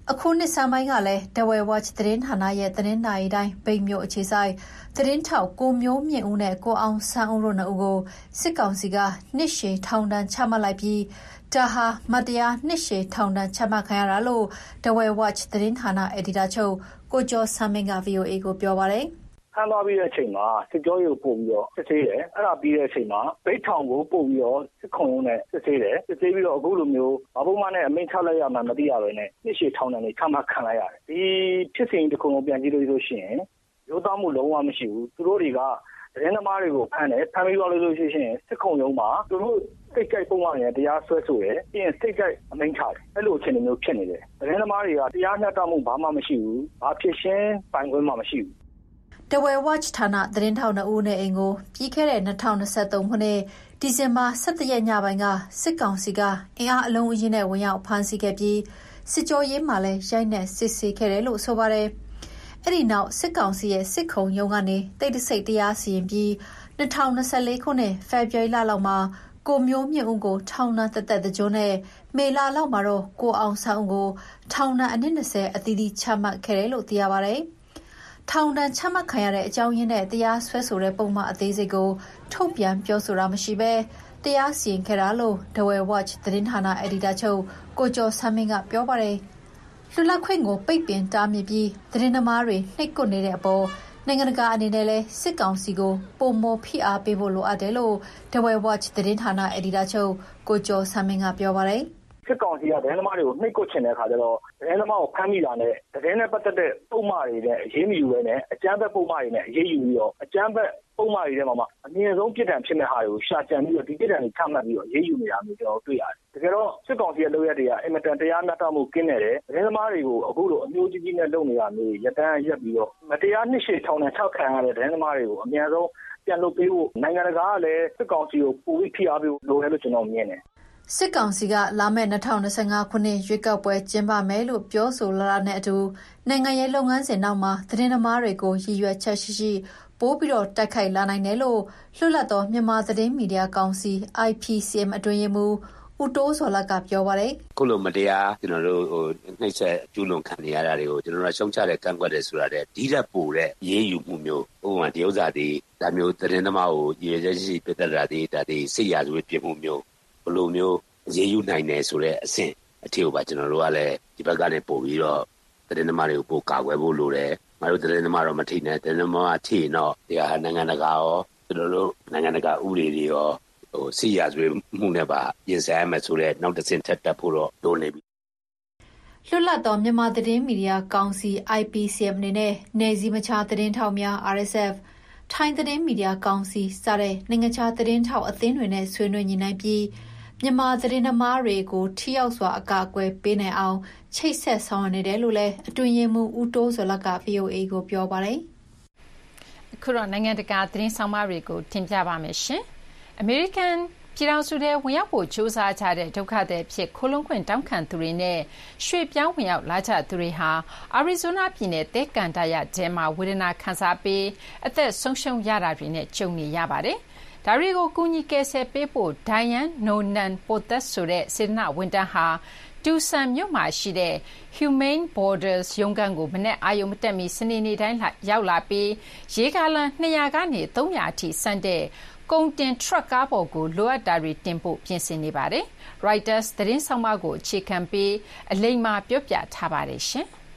အခုနှစ်ဆန်းပိုင်းကလည်း Dawei Watch သတင်းဌာနရဲ့သတင်းနာရီတိုင်းပိတ်မြို့အခြေဆိုင်သတင်းထောက်ကိုမျိုးမြင့်ဦးနဲ့ကိုအောင်ဆန်းဦးတို့နှစ်ဦးကိုစစ်ကောင်စီကနှစ်ရှည်ထောင်ဒဏ်ချမှတ်လိုက်ပြီးဒါဟာမတရားနှစ်ရှည်ထောင်ဒဏ်ချမှတ်ခံရတာလို့ Dawei Watch သတင်းဌာနအယ်ဒီတာချုပ်ကိုကျော်ဆန်းမင်းက ဗီအိုအေ ကိုပြောပါတယ်ခံသွားပြီးတဲ့အချိန်မှာစစ်ကြောရေးကိုပို့ပြီးတော့စစ်ဆေးတယ်အဲ့ဒါပြီးတဲ့အချိန်မှာဗိတ်ထောင်ကိုပို့ပြီးတော့စစ်ခုံရုံးနဲ့စစ်ဆေးတယ်စစ်ဆေးပြီးတော့အခုလိုမျိုးဘာပုံမှန်နဲ့အမိန့်ချလိုက်ရမှမသိရပဲနဲ့နှစ်ရှည်ထောင်ဒဏ်တွေချမှတ်ခံလိုက်ရတယ်ဒီဖြစ်စဉ်တစ်ခုလုံးပြန်ကြည့်လို့ဆိုရှင်ရိုးသားမှုလုံးဝမရှိဘူးသူတို့တွေကသတင်းသမားတွေကိုဖမ်းတယ်ဖမ်းပြီးတော့လို့ရှိရင်စစ်ခုံရုံးမှာသူတို့စိတ်ကြိုက်ပုံမှန်နဲ့တရားစွဲဆိုတယ်ပြီးရင်စိတ်ကြိုက်အမိန့်ချတယ်အဲ့လိုအခြေအနေမျိုးဖြစ်နေတယ်သတင်းသမားတွေကတရားမျှတမှုဘာမှမရှိဘူးဘာဖြစ်ရှင်းပိုင်ခွင့်မှမရှိဘူး Dawei Watch ဌာနသတင်းထောက်နှစ်ဦးနဲ့အိမ်ကိုပြီးခဲ့တဲ့၂၀၂၃ခုနှစ်ဒီဇင်ဘာ၁၁ရက်ညပိုင်းကစစ်ကောင်စီကအင်အားအလုံးအရင်းနဲ့ဝင်ရောက်ဖမ်းဆီးခဲ့ပြီးစစ်ကြောရေးမှာလည်းရိုက်နှက်စစ်ဆေးခဲ့တယ်လို့ဆိုပါတယ်။အဲ့ဒီနောက်စစ်ကောင်စီရဲ့စစ်ခုံရုံးကနေတိတ်တဆိတ်တရားစီရင်ပြီး၂၀၂၄ခုနှစ်ဖေဖော်ဝါရီလလောက်မှာကိုမျိုးမြင့်ဦးကိုထောင်ဒဏ်တသက်တကြိုးနဲ့မေလလောက်မှာတော့ကိုအောင်ဆန်းဦးကိုထောင်ဒဏ်အနည်း၂၀အသီးသီးချမှတ်ခဲ့တယ်လို့သိရပါတယ်။ထောင်ဒဏ်ချမှတ်ခံရတဲ့အကြောင်းရင်းနဲ့တရားစွဲဆိုတဲ့ပုံမှန်အသေးစိတ်ကိုထုတ်ပြန်ပြောဆိုတာမရှိဘဲတရားစီရင်ခဲ့တာလို့ Dawei Watch သတင်းဌာနအယ်ဒီတာချုပ်ကိုကျော်ဆန်းမင်းကပြောပါတယ်။လွတ်လပ်ခွင့်ကိုပိတ်ပင်တားမြစ်ပြီးသတင်းသမားတွေနှိပ်ကွပ်နေတဲ့အပေါ်နိုင်ငံတကာအနေနဲ့လည်းစစ်ကောင်စီကိုပုံမဖိအားပေးဖို့လိုအပ်တယ်လို့ Dawei Watch သတင်းဌာနအယ်ဒီတာချုပ်ကိုကျော်ဆန်းမင်းကပြောပါတယ်။စစ်ကောင်စီကသတင်းသမားတွေကိုနှိပ်ကွပ်ချင်တဲ့အခါကျတော့သတင်းသမားကိုဖမ်းမိတာနဲ့သတင်းနဲ့ပတ်သက်တဲ့ပုံမှန်တွေနဲ့အရေးမယူဘဲနဲ့အကြမ်းဖက်ပုံမှန်တွေနဲ့အရေးယူပြီးတော့အကြမ်းဖက်ပုံမှန်တွေထဲမှာအမြင့်ဆုံးပြစ်ဒဏ်ဖြစ်မဲ့ဟာတွေကိုရှာကြံပြီးတော့ဒီပြစ်ဒဏ်တွေချမှတ်ပြီးတော့အရေးယူနေတာမျိုးကျွန်တော်တွေ့ရတယ်။တကယ်တော့စစ်ကောင်စီရဲ့လုပ်ရက်တွေကအင်မတန်တရားမျှတမှုကင်းနေတယ်။သတင်းသမားတွေကိုအခုလိုအမျိုးကြီးကြီးနဲ့လုပ်နေတာမျိုးရတန်းရက်ပြီးတော့မတရားနှစ်ရှည်ထောင်ဒဏ်ချခံရတဲ့သတင်းသမားတွေကိုအများဆုံးပြန်လုပ်ပေးဖို့နိုင်ငံတကာကလည်းစစ်ကောင်စီကိုပိုပြီးဖိအားပေးဖို့လိုတယ်လို့ကျွန်တော်မြင်တယ်။စစ်ကောင်စီကလာမယ့်၂၀၂၅ခုနှစ်ရွေးကောက်ပွဲကျင်းပမယ်လို့ပြောဆိုလာတာနဲ့အတူနိုင်ငံရေးလုပ်ငန်းစဉ်နောက်မှာသတင်းသမားတွေကိုရည်ရွယ်ချက်ရှိရှိပိုးပြီးတော့တိုက်ခိုက်လာနိုင်တယ်လို့လွှတ်လပ်သောမြန်မာသတင်းမီဒီယာကောင်စီ I P C M အတွင်းရေးမှူးဦးတိုးစောလကပြောပါတယ်။ခုလိုမတရားကျွန်တော်တို့ဟိုနှိမ့်ဆက်ကျူးလွန်ခံနေရတာတွေကိုကျွန်တော်တို့ရှုံချတဲ့ကန့်ကွက်တယ်ဆိုတာတဲ့ဒီရက်ပိုတဲ့ရေးယူမှုမျိုးဥပမာဒီဥစ္စာတွေဒါမျိုးသတင်းသမားကိုရည်ရွယ်ချက်ရှိရှိပြတ်တာတွေဒါတွေစိတ်ရစွေပြမှုမျိုးဘလိုမျိုးရေးယူနိုင်တယ်ဆိုတဲ့အဆင့်အထည်ကိုပါကျွန်တော်တို့ကလည်းဒီဘက်ကနေပို့ပြီးတော့သတင်းသမားတွေကိုပို့ကာကွယ်ဖို့လိုတယ်။ငါတို့သတင်းသမားတော့မထိနဲ့သတင်းသမားထိတော့ဒီဟာနိုင်ငံတကာရောကျွန်တော်တို့နိုင်ငံတကာဥပဒေတွေရောဟိုစီရဆွေးမှုနဲ့ပါပြင်ဆင်ရမယ်ဆိုတဲ့နောက်တစ်ဆင့်ထပ်တက်ဖို့တော့လိုနေပြီ။လွတ်လပ်သောမြန်မာသတင်းမီဒီယာကောင်စီ I P C M အနေနဲ့နယ်စည်းမခြားသတင်းထောက်များ R S F ထိုင်းသတင်းမီဒီယာကောင်စီစတဲ့နိုင်ငံခြားသတင်းထောက်အသင်းတွေနဲ့ဆွေးနွေးညှိနှိုင်းပြီးမြန်မာသတင်းသမားတွေကိုထိရောက်စွာအကာအကွယ်ပေးနိုင်အောင်ချိတ်ဆက်ဆောင်ရွက်နေတယ်လို့လည်းအတွင်းရေးမှူးဦးတိုးစောလက ဗီအိုအေ ကိုပြောပါတယ်။အခုတော့နိုင်ငံတကာသတင်းဆောင်မတွေကိုတင်ပြပါမယ်ရှင်။ American ပြည်ထောင်စုထဲဝင်ရောက်ဖို့ကြိုးစားကြတဲ့ဒုက္ခသည်ဖြစ်ခိုးလုံခွင့်တောင်းခံသူတွေနဲ့ရွှေ့ပြောင်းဝင်ရောက်လာကြသူတွေဟာအာရီဇိုနာပြည်နယ်သဲကန်ဒါရတဲမှာဝေဒနာခံစားပြီးအသက်ဆုံးရှုံးရတာတွေနဲ့ကြုံနေရပါတယ်။ဒါတွေကိုကူညီကယ်ဆယ်ပေးဖို့ Diane Nonan Potas ဆိုတဲ့စေတနာဝန်ထမ်းဟာတူဆန်မြို့မှာရှိတဲ့ Humane Borders ရုံးခန်းကိုမနေ့အာရုံမတက်မီစနေနေ့တိုင်းရောက်လာပြီးရေကားလမ်း၂၀၀ကနေ၃၀၀အထိဆန့်တဲ့ကုန်တင်ထရပ်ကားပေါ်ကိုလိုအပ်တာတွေတင်ဖို့ပြင်ဆင်နေပါတယ်။ Reuters သတင်းဆောင်မကိုအခြေခံပြီးအလိမ္မာပြောပြထားပါတယ်ရှင်။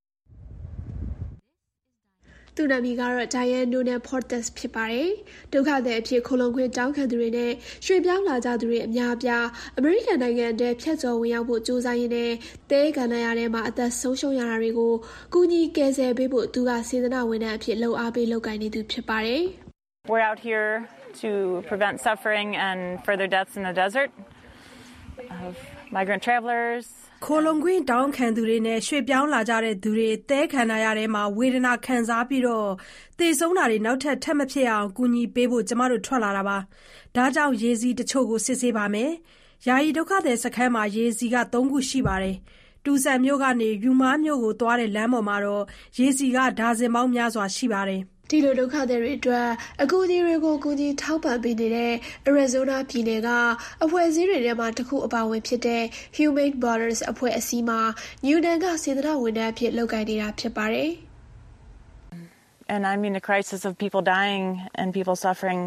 သူနာမည်ကတော့ Diane Nonan Potas ဖြစ်ပါတယ်။ဒုက္ခသည်အဖြစ်ခိုလုံခွင့်တောင်းခံသူတွေနဲ့ရွှေ့ပြောင်းလာကြသူတွေအများအပြားအမေရိကန်နိုင်ငံထဲဖြတ်ကျော်ဝင်ရောက်ဖို့ကြိုးစားရင်းနဲ့တဲကန္နာရထဲမှာအသက်ဆုံးရှုံးရတာတွေကိုကူညီကယ်ဆယ်ပေးဖို့သူကစေတနာဝန်ထမ်းအဖြစ်လှုပ်အားပေးလုပ်ကိုင်နေသူဖြစ်ပါတယ်။ We're out here to prevent suffering and further deaths in the desert of migrant travelers ခိုလုံခွင့်တောင်းခံသူတွေနဲ့ရွှေ့ပြောင်းလာကြတဲ့သူတွေတဲခန္ဓာရထဲမှာဝေဒနာခံစားပြီးတော့သေဆုံးတာတွေနောက်ထပ်ထပ်မဖြစ်အောင်ကူညီပေးဖို့ကျမတို့ထွက်လာတာပါဒါကြောင့်ရေစီးတချို့ကိုစစ်ဆေးပါမယ်ယာယီဒုက္ခသည်စခန်းမှာရေစီးက၃ခုရှိပါတယ်တူဆန်မြို့ကနေယူမားမြို့ကိုသွားတဲ့လမ်းပေါ်မှာတော့ရေစီးကဒါဇင်ပေါင်းများစွာရှိပါတယ်ဒီလိုဒုက္ခသည်တွေအတွက်အကူအညီတွေကိုကူညီထောက်ပံ့ပေးနေတဲ့ Arizona ပြည်နယ်ကအဖွဲ့အစည်းတွေထဲမှာတစ်ခုအပါအဝင်ဖြစ်တဲ့ Humane Borders အဖွဲ့အစည်းမှာနယူးနန်ကစေတနာဝန်ထမ်းအဖြစ်လုပ်ကိုင်နေတာဖြစ်ပါတယ်။ And I mean the crisis of people dying and people suffering,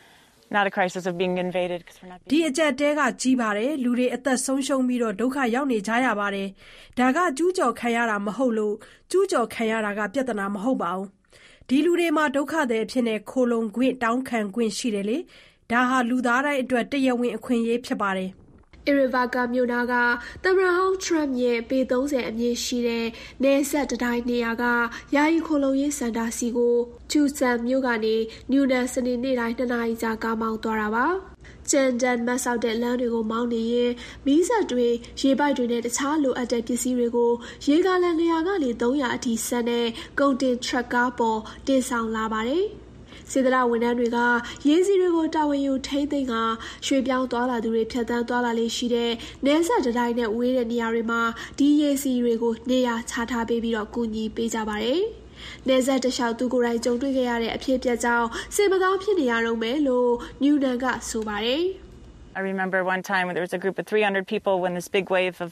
not a crisis of being invaded because we're not being... ဒီအကြက်တဲကကြီးပါတယ်လူတွေအသက်ဆုံးရှုံးပြီးတော့ဒုက္ခရောက်နေကြရပါတယ်ဒါကကျူးကျော်ခံရတာမဟုတ်လို့ကျူးကျော်ခံရတာကပြဿနာမဟုတ်ပါဘူးဒီလူတွေမှာဒုက္ခသည်ဖြစ်နေခိုလုံခွင့်တောင်းခံခွင့်ရှိတယ်လေဒါဟာလူသားတိုင်းအတွက်တရားဝင်အခွင့်အရေးဖြစ်ပါတယ် Irivaca မြို့နာကသမ္မတဟောင်း Trump ရဲ့ပေသုံးဆယ်အမြင့်ရှိတဲ့နယ်စပ်တတိုင်းနေရာကယာယီခိုလုံရေးစင်တာစီကိုTucson မြို့ကနေနယူးနန်စနေနေ့တိုင်းနှစ်နာရီကြာကားမောင်းသွားတာပါကျန်တန်မတ်ဆောက်တဲ့လမ်းတွေကိုမောင်းနေရင်မီးစက်တွေရေပိုက်တွေနဲ့တခြားလိုအပ်တဲ့ပစ္စည်းတွေကိုရေကားလန်နေရာကနေသုံးရာအထိဆန်တဲ့ကုန်တင်ထရက်ကားပေါ်တင်ဆောင်လာပါတယ်စေတနာဝန်ထမ်းတွေကရေစီတွေကိုတာဝန်ယူထိန်းသိမ်းကရွှေပြောင်းသွားလာသူတွေဖြတ်သန်းသွားလာလေးရှိတဲ့နယ်စပ်တတိုင်းနဲ့ဝေးတဲ့နေရာတွေမှာဒီရေစီတွေကိုနေရာချထားပေးပြီးတော့ကူညီပေးကြပါတယ်။နယ်စပ်တလျှောက်သူကိုယ်တိုင်ကြုံတွေ့ခဲ့ရတဲ့အဖြစ်အပျက်ကြောင့်စိတ်မကောင်းဖြစ်နေရတော့မယ်လို့နယူးနန်ကဆိုပါတယ်။ I remember one time when there was a group of three hundred people when this big wave of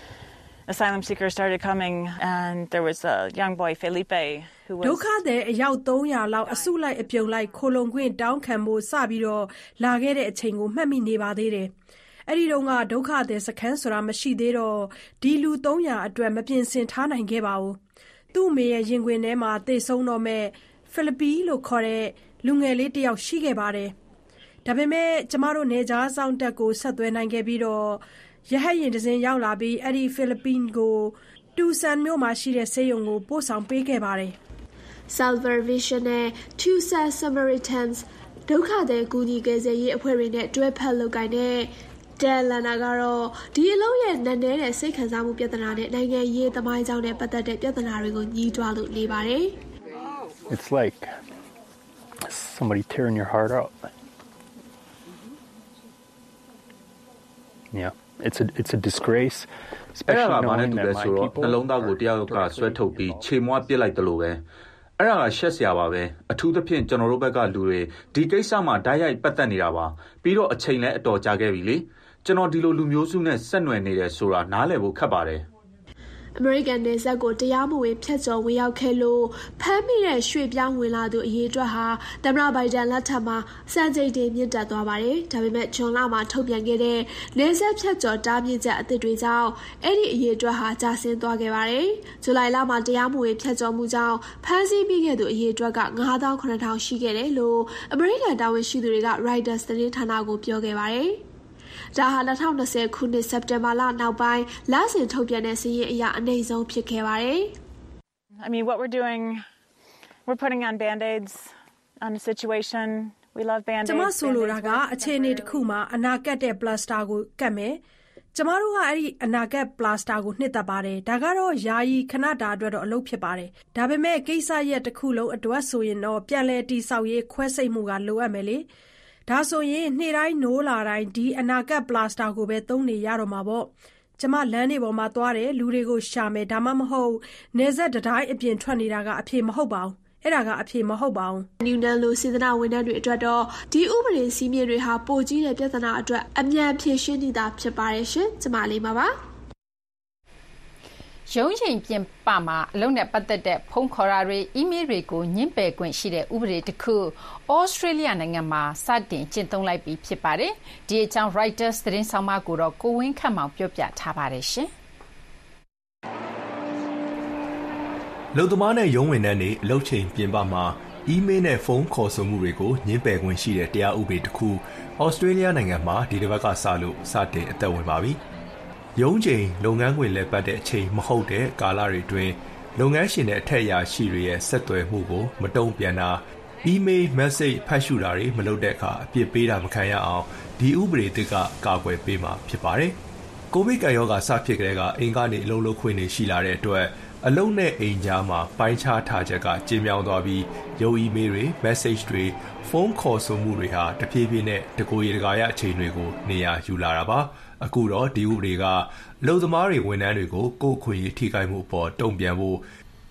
asylum seekers started coming and there was a young boy Felipe who was ဒုက္ခသည်အယောက်သုံးရာလောက်အစုလိုက်အပြုံလိုက်ခိုလုံခွင့်တောင်းခံဖို့စပြီးတော့လာခဲ့တဲ့အချိန်ကိုမှတ်မိနေပါသေးတယ်။အဲ့ဒီတော့ကဒုက္ခသည်စခန်းဆိုတာမရှိသေးတော့ဒီလူသုံးရာအတွက်မပြင်ဆင်ထားနိုင်ခဲ့ပါဘူး။သူ့မေရဲ့ရင်ခွင်ထဲမှာသေဆုံးတော့မဲ့ဖိလစ်ပီလို့ခေါ်တဲ့လူငယ်လေးတစ်ယောက်ရှိခဲ့ပါတယ်။ဒါပေမဲ့ကျမတို့နေကြားဆောင်တက်ကိုဆက်သွယ်နိုင်ခဲ့ပြီးတော့ရဟတ်ယာဉ်တစ်စင်းရောက်လာပြီးအဲ့ဒီဖိလစ်ပင်းကိုတူဆန်မြို့မှာရှိတဲ့ဆေးရုံကိုပို့ဆောင်ပေးခဲ့ပါတယ်။ Salvation နဲ့ Tucson Samaritans ဒုက္ခသည်ကူညီကယ်ဆယ်ရေးအဖွဲ့တွေနဲ့တွဲဖက်လုပ်ကိုင်တဲ့ဒန်လန်နာကတော့ဒီအလုံးရဲ့နက်နဲတဲ့စိတ်ခံစားမှုပြဿနာနဲ့နိုင်ငံရေးသမိုင်းကြောင်းနဲ့ပတ်သက်တဲ့ပြဿနာတွေကိုညှိတွားလို့နေပါတယ်။ It's like somebody tearing your heart out. Yeah. It's a it's a disgrace especially knowing that my people နှလုံးသားကိုတယောက်ယောက်ကဆွဲထုတ်ပြီးခြေမွားပစ်လိုက်တယ်လို့ပဲအဲ့ဒါကရှက်စရာပါပဲအထူးသဖြင့်ကျွန်တော်တို့ဘက်ကလူတွေဒီကိစ္စမှာဓာတ်ရိုက်ပတ်သက်နေတာပါပြီးတော့အချိန်လည်းအတော်ကြာခဲ့ပြီလေကျွန်တော်ဒီလိုလူမျိုးစုနဲ့ဆက်နွယ်နေတယ်ဆိုတာနားလည်ဖို့ခက်ပါတယ်အမေရိကန်နယ်စပ်ကိုတရားမဝင်ဖျက်ကျော်ဝင်ရောက်ခဲ့လို့ဖမ်းမိတဲ့ရွှေပြောင်းဝင်လာသူအရေးအတွက်ဟာသမ္မတဘိုင်ဒန်လက်ထက်မှာစံချိန်တင်မြင့်တက်သွားပါတယ်။ဒါပေမဲ့ဂျွန်လမှာထုတ်ပြန်ခဲ့တဲ့နယ်စပ်ဖျက်ကျော်တားမြစ်ချက်အသစ်တွေကြောင့်အဲ့ဒီအရေးအတွက်ဟာကျဆင်းသွားခဲ့ပါတယ်။ဇူလိုင်လမှာတရားမဝင်ဖျက်ကျော်မှုကြောင့်ဖမ်းဆီးပြီးခဲ့သူအရေးအတွက်ကငါးသောင်းခုနှစ်ထောင်ရှိခဲ့တယ်လို့အမေရိကန်တာဝန်ရှိသူတွေက Reuters သတင်းဌာနကိုပြောခဲ့ပါတယ်။ဒါဟာtwenty twentyခုနှစ်စက်တင်ဘာလနောက်ပိုင်းလစဉ်ထုတ်ပြန်တဲ့စာရင်းအရအနိမ့်ဆုံးဖြစ်ခဲ့ပါတယ်။ I mean what we're doing we're putting on band-aids on the situation. We love band-aids. ကျမဆိုလိုတာကအခြေအနေတစ်ခုမှာအနာကတ်တဲ့ plaster ကိုကတ်မယ်။ကျမတို့ကအဲ့ဒီအနာကတ် plaster ကိုနှစ်သက်ပါတယ်။ဒါကတော့ယာယီခဏတာအတွက်တော့အလုပ်ဖြစ်ပါတယ်။ဒါပေမဲ့ကိစ္စရက်တစ်ခုလုံးအတွက်ဆိုရင်တော့ပြန်လည်တည်ဆောက်ရေးခွဲစိတ်မှုကလိုအပ်မယ်လေ။ဒါဆိုရင်နေ့တိုင်းနိုးလာတိုင်းဒီအနာကတ်ပလာစတာကိုပဲသုံးနေရတော့မှာပေါ့ကျမလမ်းတွေပေါ်မှာသွားတယ်လူတွေကိုရှာမယ်ဒါမှမဟုတ်နေဆက်တတိုင်းအပြင်ထွက်နေတာကအဖြေမဟုတ်ပါဘူးအဲ့ဒါကအဖြေမဟုတ်ပါဘူးနယူးနန်လိုစေတနာဝန်ထမ်းတွေအတွက်တော့ဒီဥပဒေစည်းမျဉ်းတွေဟာပိုကြီးတဲ့ပြဿနာအတွက်အမြန်ဖြေရှင်းနေတာဖြစ်ပါတယ်ရှင်ကျမလေးပါပါရုံးချိန်ပြင်ပမှာအလုံးနဲ့ပတ်သက်တဲ့ဖုန်းခေါ်တာတွေအီးမေးလ်တွေကိုညှင်းပယ်ခွင့်ရှိတဲ့ဥပဒေတစ်ခုဩစတြေးလျနိုင်ငံမှာစတင်ကျင့်သုံးလိုက်ပြီးဖြစ်ပါတယ်။ဒီအကြောင်း Reuters သတင်းဆောင်မကိုတော့ကိုဝင်းခန့်မောင်ပြောပြထားပါတယ်ရှင်။လုံသမားနဲ့ရုံးဝင်တဲ့နေအလုပ်ချိန်ပြင်ပမှာအီးမေးလ်နဲ့ဖုန်းခေါ်ဆိုမှုတွေကိုညှင်းပယ်ခွင့်ရှိတဲ့တရားဥပဒေတစ်ခုဩစတြေးလျနိုင်ငံမှာဒီတစ်ပတ်ကစလို့စတင်အသက်ဝင်ပါပြီ။ရုံးချိန်လုပ်ငန်းခွင်လဲပတ်တဲ့အချိန်မဟုတ်တဲ့ကာလတွေတွင်လုပ်ငန်းရှင်နဲ့အထက်အရာရှိတွေရဲ့ဆက်သွယ်မှုကိုမတုံ့ပြန်တာအီးမေးလ် message ဖတ်ရှုတာတွေမလုပ်တဲ့အခါအပြစ်ပေးတာမခံရအောင်ဒီဥပဒေသစ်ကကာကွယ်ပေးမှာဖြစ်ပါတယ်။ကိုဗစ်ကပ်ရောဂါစဖြစ်ကြတဲ့ကအင်ကနေအလုပ်လုပ်ခွင့်တွေရှိလာတဲ့အတွက်အလုပ်နဲ့အိမ်ကြားမှာပိုင်းခြားထားချက်ကကျင်းမြောင်းသွားပြီးရုံးအီးမေးလ်တွေ message တွေဖုန်းခေါ်ဆိုမှုတွေဟာတဖြည်းဖြည်းနဲ့တကိုယ်ရတကာရအချိန်တွေကိုနေရာယူလာတာပါ။အခုတော့ဒီဥပဒေကလုံသမားတွေဝန်ထမ်းတွေကိုကိုယ်ခွင့်ရထိခိုက်မှုအပေါ်တုံ့ပြန်ဖို့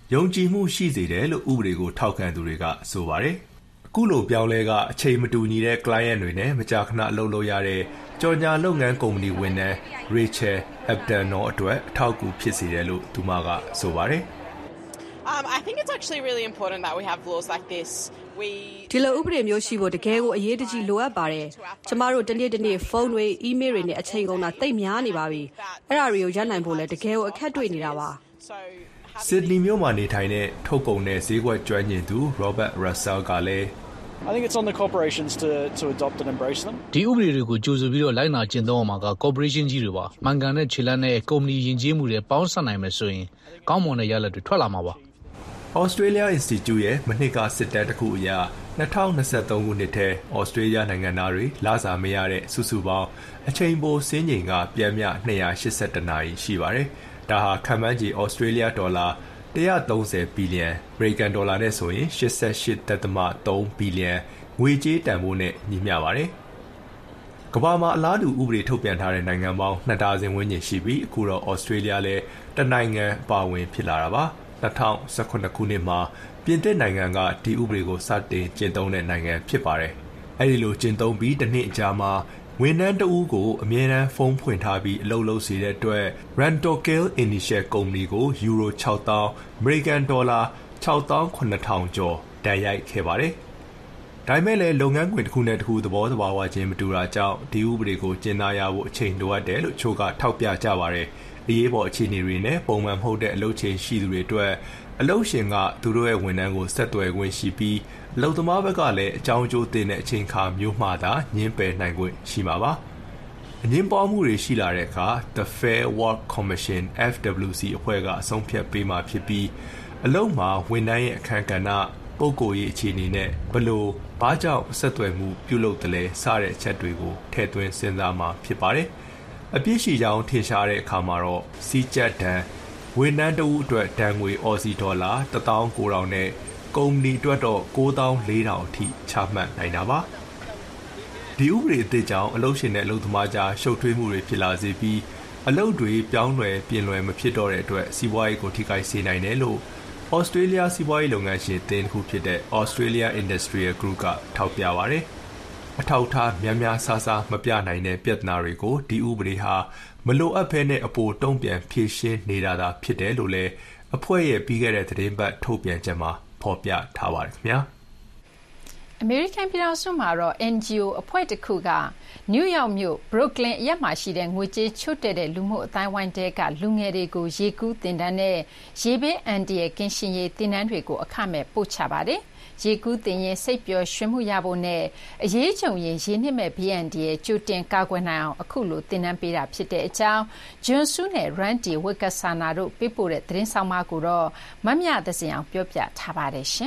ယုံကြည်မှုရှိစေတယ်လို့ဥပဒေကိုထောက်ခံသူတွေကဆိုပါတယ်။အခုလိုပြောင်းလဲကအချိန်မတူညီတဲ့ client တွေနဲ့မကြာခဏအလုပ်လုပ်ရတဲ့ကြော်ညာလုပ်ငန်းကုမ္ပဏီဝန်ထမ်း Rachel Abdanoor အတွက်အထောက်အကူဖြစ်စေတယ်လို့သူမကဆိုပါတယ်။ Um, I think it's actually really important that we have laws like this. We ဒီလိုဥပဒေမျိုးရှိဖို့တကယ်ကိုအရေးတကြီးလိုအပ်ပါတယ်။ကျမတို့တနေ့တနေ့ဖုန်းတွေ၊ email တွေနဲ့အချိန်ကုန်တာသိပ်များနေပါပြီ။အဲ့ဒါတွေကိုရပ်နိုင်ဖို့လည်းတကယ်ကိုအခက်တွေ့နေတာပါ။ဆစ်ဒနီမြို့မှာနေထိုင်တဲ့ထုတ်ကုန်တဲ့ဈေးကွက်ကျွမ်းကျင်သူ Robert Russell ကလည်း I think it's on the corporations to to adopt and embrace them. ဒီဥပဒေတွေကိုကြိုဆိုပြီးတော့လိုက်နာကျင့်သုံးအောင်မှာက corporation ကြီးတွေပါ။မှန်ကန်တဲ့ခြေလှမ်းနဲ့ကုမ္ပဏီယဉ်ကျေးမှုတွေပေါင်းစပ်နိုင်မယ်ဆိုရင်ကောင်းမွန်တဲ့ရလဒ်တွေထွက်လာမှာပါ။ Australia Institute ရဲ့မနှစ်ကစစ်တမ်းတစ်ခုအရ၂၀၂၃ခုနှစ်ထဲ Australia နိုင်ငံသားတွေလစာမရတဲ့စုစုပေါင်းအချိန်ပိုစင်းချိန်ကပြန်မျှ၂၈၁နာရီရှိပါတယ်။ဒါဟာခန့်မှန်းခြေ Australia ဒေါ်လာone hundred thirtyဘီလီယံ American ဒေါ်လာနဲ့ဆိုရင်eighty-eight point threeဘီလီယံငွေကြေးတန်ဖိုးနဲ့ညီမျှပါတယ်။ကမ္ဘာမှာအလားတူဥပဒေထုတ်ပြန်ထားတဲ့နိုင်ငံပေါင်းနှစ်ဒါဇင်ဝန်းကျင်ရှိပြီးအခုတော့ Australia လည်းတစ်နိုင်ငံအပါအဝင်ဖြစ်လာတာပါ။၂၀၁၇ခုနှစ်မှာပြင်သစ်နိုင်ငံကဒီဥပဒေကိုစတင်ကျင့်သုံးတဲ့နိုင်ငံဖြစ်ပါတယ်။အဲဒီလိုကျင့်သုံးပြီးတစ်နှစ်အကြာမှာဝန်ထမ်းတဦးကိုအမြဲတမ်းဖုန်းဖွင့်ထားပြီးအလုပ်လုပ်စေတဲ့အတွက် Rentokil Initial ကုမ္ပဏီကိုယူရို၆သောင်း American ဒေါ်လာ၆သောင်း၇ထောင်ကျော်တန်ရိုက်ခဲ့ပါတယ်။ဒါပေမဲ့လည်းလုပ်ငန်းခွင်တစ်ခုနဲ့တစ်ခုသဘောတဘာဝချင်းမတူတာကြောင့်ဒီဥပဒေကိုကျင့်သားရဖို့အချိန်လိုအပ်တယ်လို့ချို့ကထောက်ပြကြပါတယ်။အရေးပေါ်အခြေအနေတွေနဲ့ပုံမှန်မဟုတ်တဲ့အလုပ်ချိန်ရှိသူတွေအတွက်အလုပ်ရှင်ကသူတို့ရဲ့ဝန်ထမ်းကိုဆက်သွယ်ခွင့်ရှိပြီးအလုပ်သမားဘက်ကလည်းအကြောင်းကျိုးတင်တဲ့အချိန်ခါမျိုးမှသာညှင်းပယ်နိုင်ခွင့်ရှိမှာပါ။အငြင်းပွားမှုတွေရှိလာတဲ့အခါ The Fair Work Commission F W C အဖွဲ့ကအဆုံးဖြတ်ပေးမှာဖြစ်ပြီးအလုပ်မှာဝန်ထမ်းရဲ့အခမ်းကဏ္ဍပုဂ္ဂိုလ်ရေးအခြေအနေနဲ့ဘလို့ဘာကြောင့်ဆက်သွယ်မှုပြုလုပ်တယ်လဲစတဲ့အချက်တွေကိုထည့်သွင်းစဉ်းစားမှာဖြစ်ပါတယ်။အပြစ်ရှိကြောင်းထင်ရှားတဲ့အခါမှာတော့စီးကျက်တန်ဝန်ထမ်းတဦးအတွက်ဒဏ်ငွေအော်စီဒေါ်လာone thousand nine hundredနဲ့ကုမ္ပဏီအတွက်တော့nine thousand four hundredအထိချမှတ်နိုင်တာပါဒီဥပဒေအသစ်ကြောင့်အလုပ်ရှင်နဲ့အလုပ်သမားကြားရှုပ်ထွေးမှုတွေဖြစ်လာစေပြီးအလုပ်တွေပြောင်းလဲပြင်လွယ်မဖြစ်တော့တဲ့အတွက်စီးပွားရေးကိုထိခိုက်စေနိုင်တယ်လို့ Australia စီးပွားရေးလုပ်ငန်းရှင်အသင်းတစ်ခုဖြစ်တဲ့ Australia Industrial Group ကထောက်ပြပါတယ်အထောက်ထားများများဆဆမပြနိုင်တဲ့ပြဿနာတွေကိုဒီဥပဒေဟာမလိုအပ်ဘဲနဲ့အပိုတုံ့ပြန်ဖြေရှင်းနေတာသာဖြစ်တယ်လို့လည်းအဖွဲ့ရဲ့ပြီးခဲ့တဲ့သတင်းပတ်ထုတ်ပြန်ချက်မှာဖော်ပြထားပါတယ်ခင်ဗျာအမေရိကန်ပြည်ထောင်စုမှာတော့ N G O အဖွဲ့တစ်ခုကနယူးယောက်မြို့ Brooklyn အရပ်မှာရှိတဲ့ငွေကြေးချွတ်တဲ့တဲ့လူမှုအတိုင်းဝိုင်းတဲကလူငယ်တွေကိုရေကူးတင်တန်းနဲ့ရေဘေးအန္တရာယ်ကင်းရှင်းရေးတင်တန်းတွေကိုအခမဲ့ပို့ချပါတယ်ရေကူးတင်ရင်စိတ်ပျော်ရွှင်မှုရဖို့နဲ့အရေးကြုံရင်ရေနစ်မဲ့ဘေးအန္တရာယ်ကြိုတင်ကာကွယ်နိုင်အောင်အခုလိုတင်နန်းပေးတာဖြစ်တဲ့အကြောင်းဂျွန်ဆူးနဲ့ Randy Wickersana တို့ပေးပို့တဲ့သတင်းဆောင်မကိုတော့မမြသစင်အောင်ပြောပြထားပါတယ်ရှင်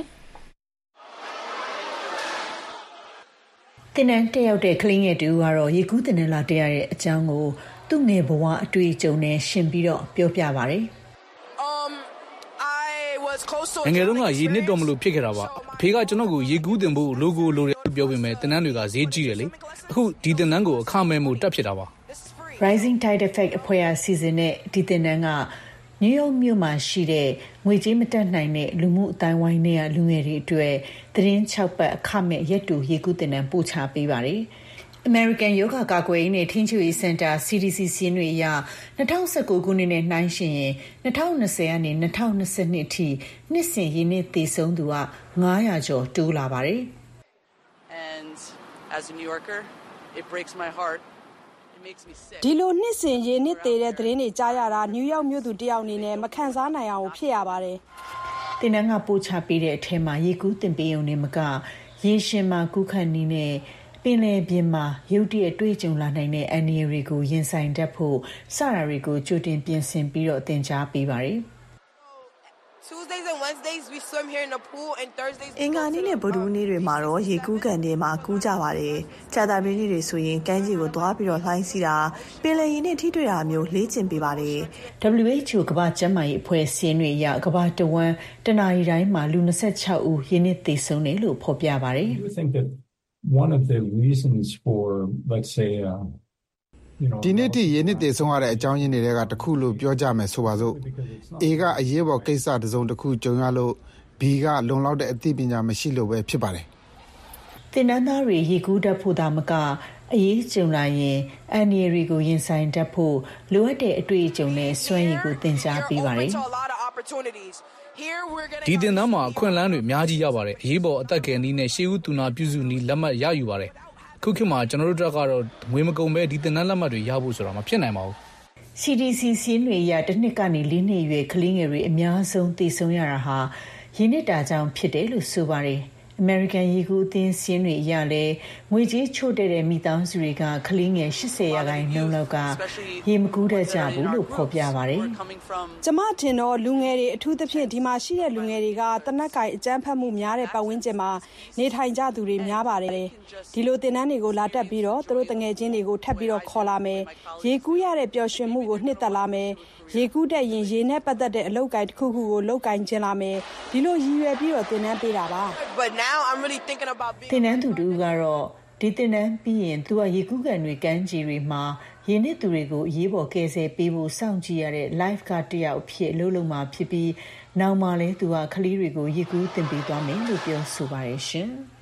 တင်နန်းတက်ရောက်တဲ့ကလေးငယ်တူကတော့ရေကူးတင်နန်းလာတက်ရတဲ့အကြောင်းကိုသူ့ငယ်ဘဝအတွေ့အကြုံနဲ့ရှင်းပြီးတော့ပြောပြပါတယ်ငယ်တုန်းကရေနစ်တော့မလို့ဖြစ်ခဲ့တာပါအဖေကကျွန်တော်ကိုရေကူးတင်ဖို့လိုကိုလိုတယ်ပြောပေမဲ့တင်နန်းတွေကဈေးကြီးတယ်လေအခုဒီတင်နန်းကိုအခမဲ့မို့တက်ဖြစ်တာပါ Rising Tide Effect အဖွဲ့အစည်းအနဲ့ဒီတင်နန်းကနယူးယောက်မြို့မှာရှိတဲ့ငွေကြေးမတက်နိုင်တဲ့လူမှုအတိုင်းဝိုင်းတွေကလူငယ်တွေအတွက်သတင်း၆ပတ်အခမဲ့ရက်တူရေကူးတင်နန်းပို့ချပေးပါတယ်American Yoga ကာကွယ်ရေးနဲ့ထိန်းချုပ်ရေးစင်တာ C D C စီးတွေအရtwenty nineteenခုနှစ်နဲ့နှိုင်းယှဉ်ရင်twenty twentyကနေtwenty twenty-twoအထိနှစ်စဉ်ရင်းနှစ်သေဆုံးသူကfive hundredကျော်တိုးလာပါတယ် And as a New Yorker, it breaks my heart. ဒီလိုနှစ်စဉ်ရင်းနှစ်သေတဲ့သတင်းတွေကြားရတာနယူးယောက်မြို့သူတယောက်အနေနဲ့မခံစားနိုင်အောင်ဖြစ်ရပါတယ်တင်နန်းကပို့ချပေးတဲ့အထက်မှာရေကူးတင်ပေးုံနဲ့မကရေရှင်မှာကူးခန့်နေနဲ့ပင်လယ်ပြင်မှာရုတ်တရက်တွေ့ကြုံလာနိုင်တဲ့အန္တရာယ်တွေကိုရင်ဆိုင်တတ်ဖို့စတာတွေကိုကြိုတင်ပြင်ဆင်ပြီးတော့သင်ကြားပေးပါတယ် Tuesdays and Wednesdays we swim here in the pool and Thursdays အင်္ဂါနေ့နဲ့ဗုဒ္ဓဟူးနေ့တွေမှာတော့ရေကူးကန်တွေမှာကူးကြပါတယ်။ကြာသပတေးနေ့တွေဆိုရင်ကမ်းခြေကိုသွားပြီးတော့လှိုင်းစီးတာပင်လယ်ရေနဲ့ထိတွေ့တာမျိုးလေ့ကျင့်ပေးပါတယ်။ W H O ကမ္ဘာ့ကျန်းမာရေးအဖွဲ့အစည်းတွေအရကမ္ဘာတဝန်းတနာရီတိုင်းမှာလူtwenty-sixဦးရေနစ်သေဆုံးတယ်လို့ဖော်ပြပါတယ်။ I think that one of the reasons for let's say uh ဒီနေ့ထိရေနစ်တည်ဆုံးရတဲ့အကြောင်းရင်းတွေကတခုလို့ပြောကြမယ်ဆိုပါစို့ A ကအရေးပေါ်ကိစ္စတစ်စုံတစ်ခုကြုံရလို့ B ကလုံလောက်တဲ့အသိပညာမရှိလို့ပဲဖြစ်ပါတယ်သင်တန်းသားတွေရေကူးတတ်ဖို့သာမကအရေးကြုံလာရင်အန်ဒီရီကိုရင်ဆိုင်တတ်ဖို့လိုအပ်တဲ့အတွေ့အကြုံနဲ့စွမ်းရည်ကိုသင်ကြားပေးပါတယ်ဒီသင်တန်းမှာအခွင့်အလမ်းတွေအများကြီးရပါတယ်အရေးပေါ်အသက်ကယ်နည်းနဲ့ရှေးဦးတူနာပြုစုနည်းလက်မှတ်ရယူပါတယ်ခုခေတ်မှာကျွန်တော်တို့တက်ကတော့ငွေမကုန်ပဲဒီသင်တန်းလက်မှတ်တွေရဖို့ဆိုတာမဖြစ်နိုင်ပါဘူး C D C စီးတွေရတစ်နှစ်ကနေလေးနှစ်ရွယ်ကလေးငယ်တွေအများဆုံးတည်ဆုံရတာဟာရင်းနစ်တာကြောင့်ဖြစ်တယ်လို့ဆိုပါတယ်American ရေကူးအသင်းစင်းတွေအရလဲငွေကြေးချို့တဲ့တဲ့မိသားစုတွေကကလေးငယ်eightyရာခိုင်နှုန်းလောက်ကရေမကူးတတ်ကြဘူးလို့ဖော်ပြပါတယ်။ကျမထင်တော့လူငယ်တွေအထူးသဖြင့်ဒီမှာရှိတဲ့လူငယ်တွေကတနက်ကိုင်အကြမ်းဖက်မှုများတဲ့ပတ်ဝန်းကျင်မှာနေထိုင်ကြသူတွေများပါတယ်။ဒီလိုသင်တန်းတွေကိုလာတက်ပြီးတော့သူတို့တငယ်ချင်းတွေကိုထပ်ပြီးတော့ခေါ်လာမယ်။ရေကူးရတဲ့ပျော်ရွှင်မှုကိုနှစ်သက်လာမယ်။ရေကူးတဲ့ရင်ရေနဲ့ပတ်သက်တဲ့အလုပ်ကိုင်တစ်ခုခုကိုလုပ်ကိုင်ကျင်လာမယ်။ဒီလိုရည်ရွယ်ပြီးတော့သင်တန်းပေးတာပါ။ But now I'm really thinking about being သင်တန်းသူတူကတော့ဒီသင်တန်းပြီးရင်သူကရေကူးကန်တွေကမ်းခြေတွေမှာရေနစ်သူတွေကိုအရေးပေါ်ကယ်ဆယ်ပေးဖို့စောင့်ကြည့်ရတဲ့ live ကတယောက်ဖြစ်လို့လုံးမှာဖြစ်ပြီးနောက်မှလည်းသူကကလေးတွေကိုရေကူးသင်ပေးသွားမယ်လို့ပြောဆိုပါတယ်ရှင်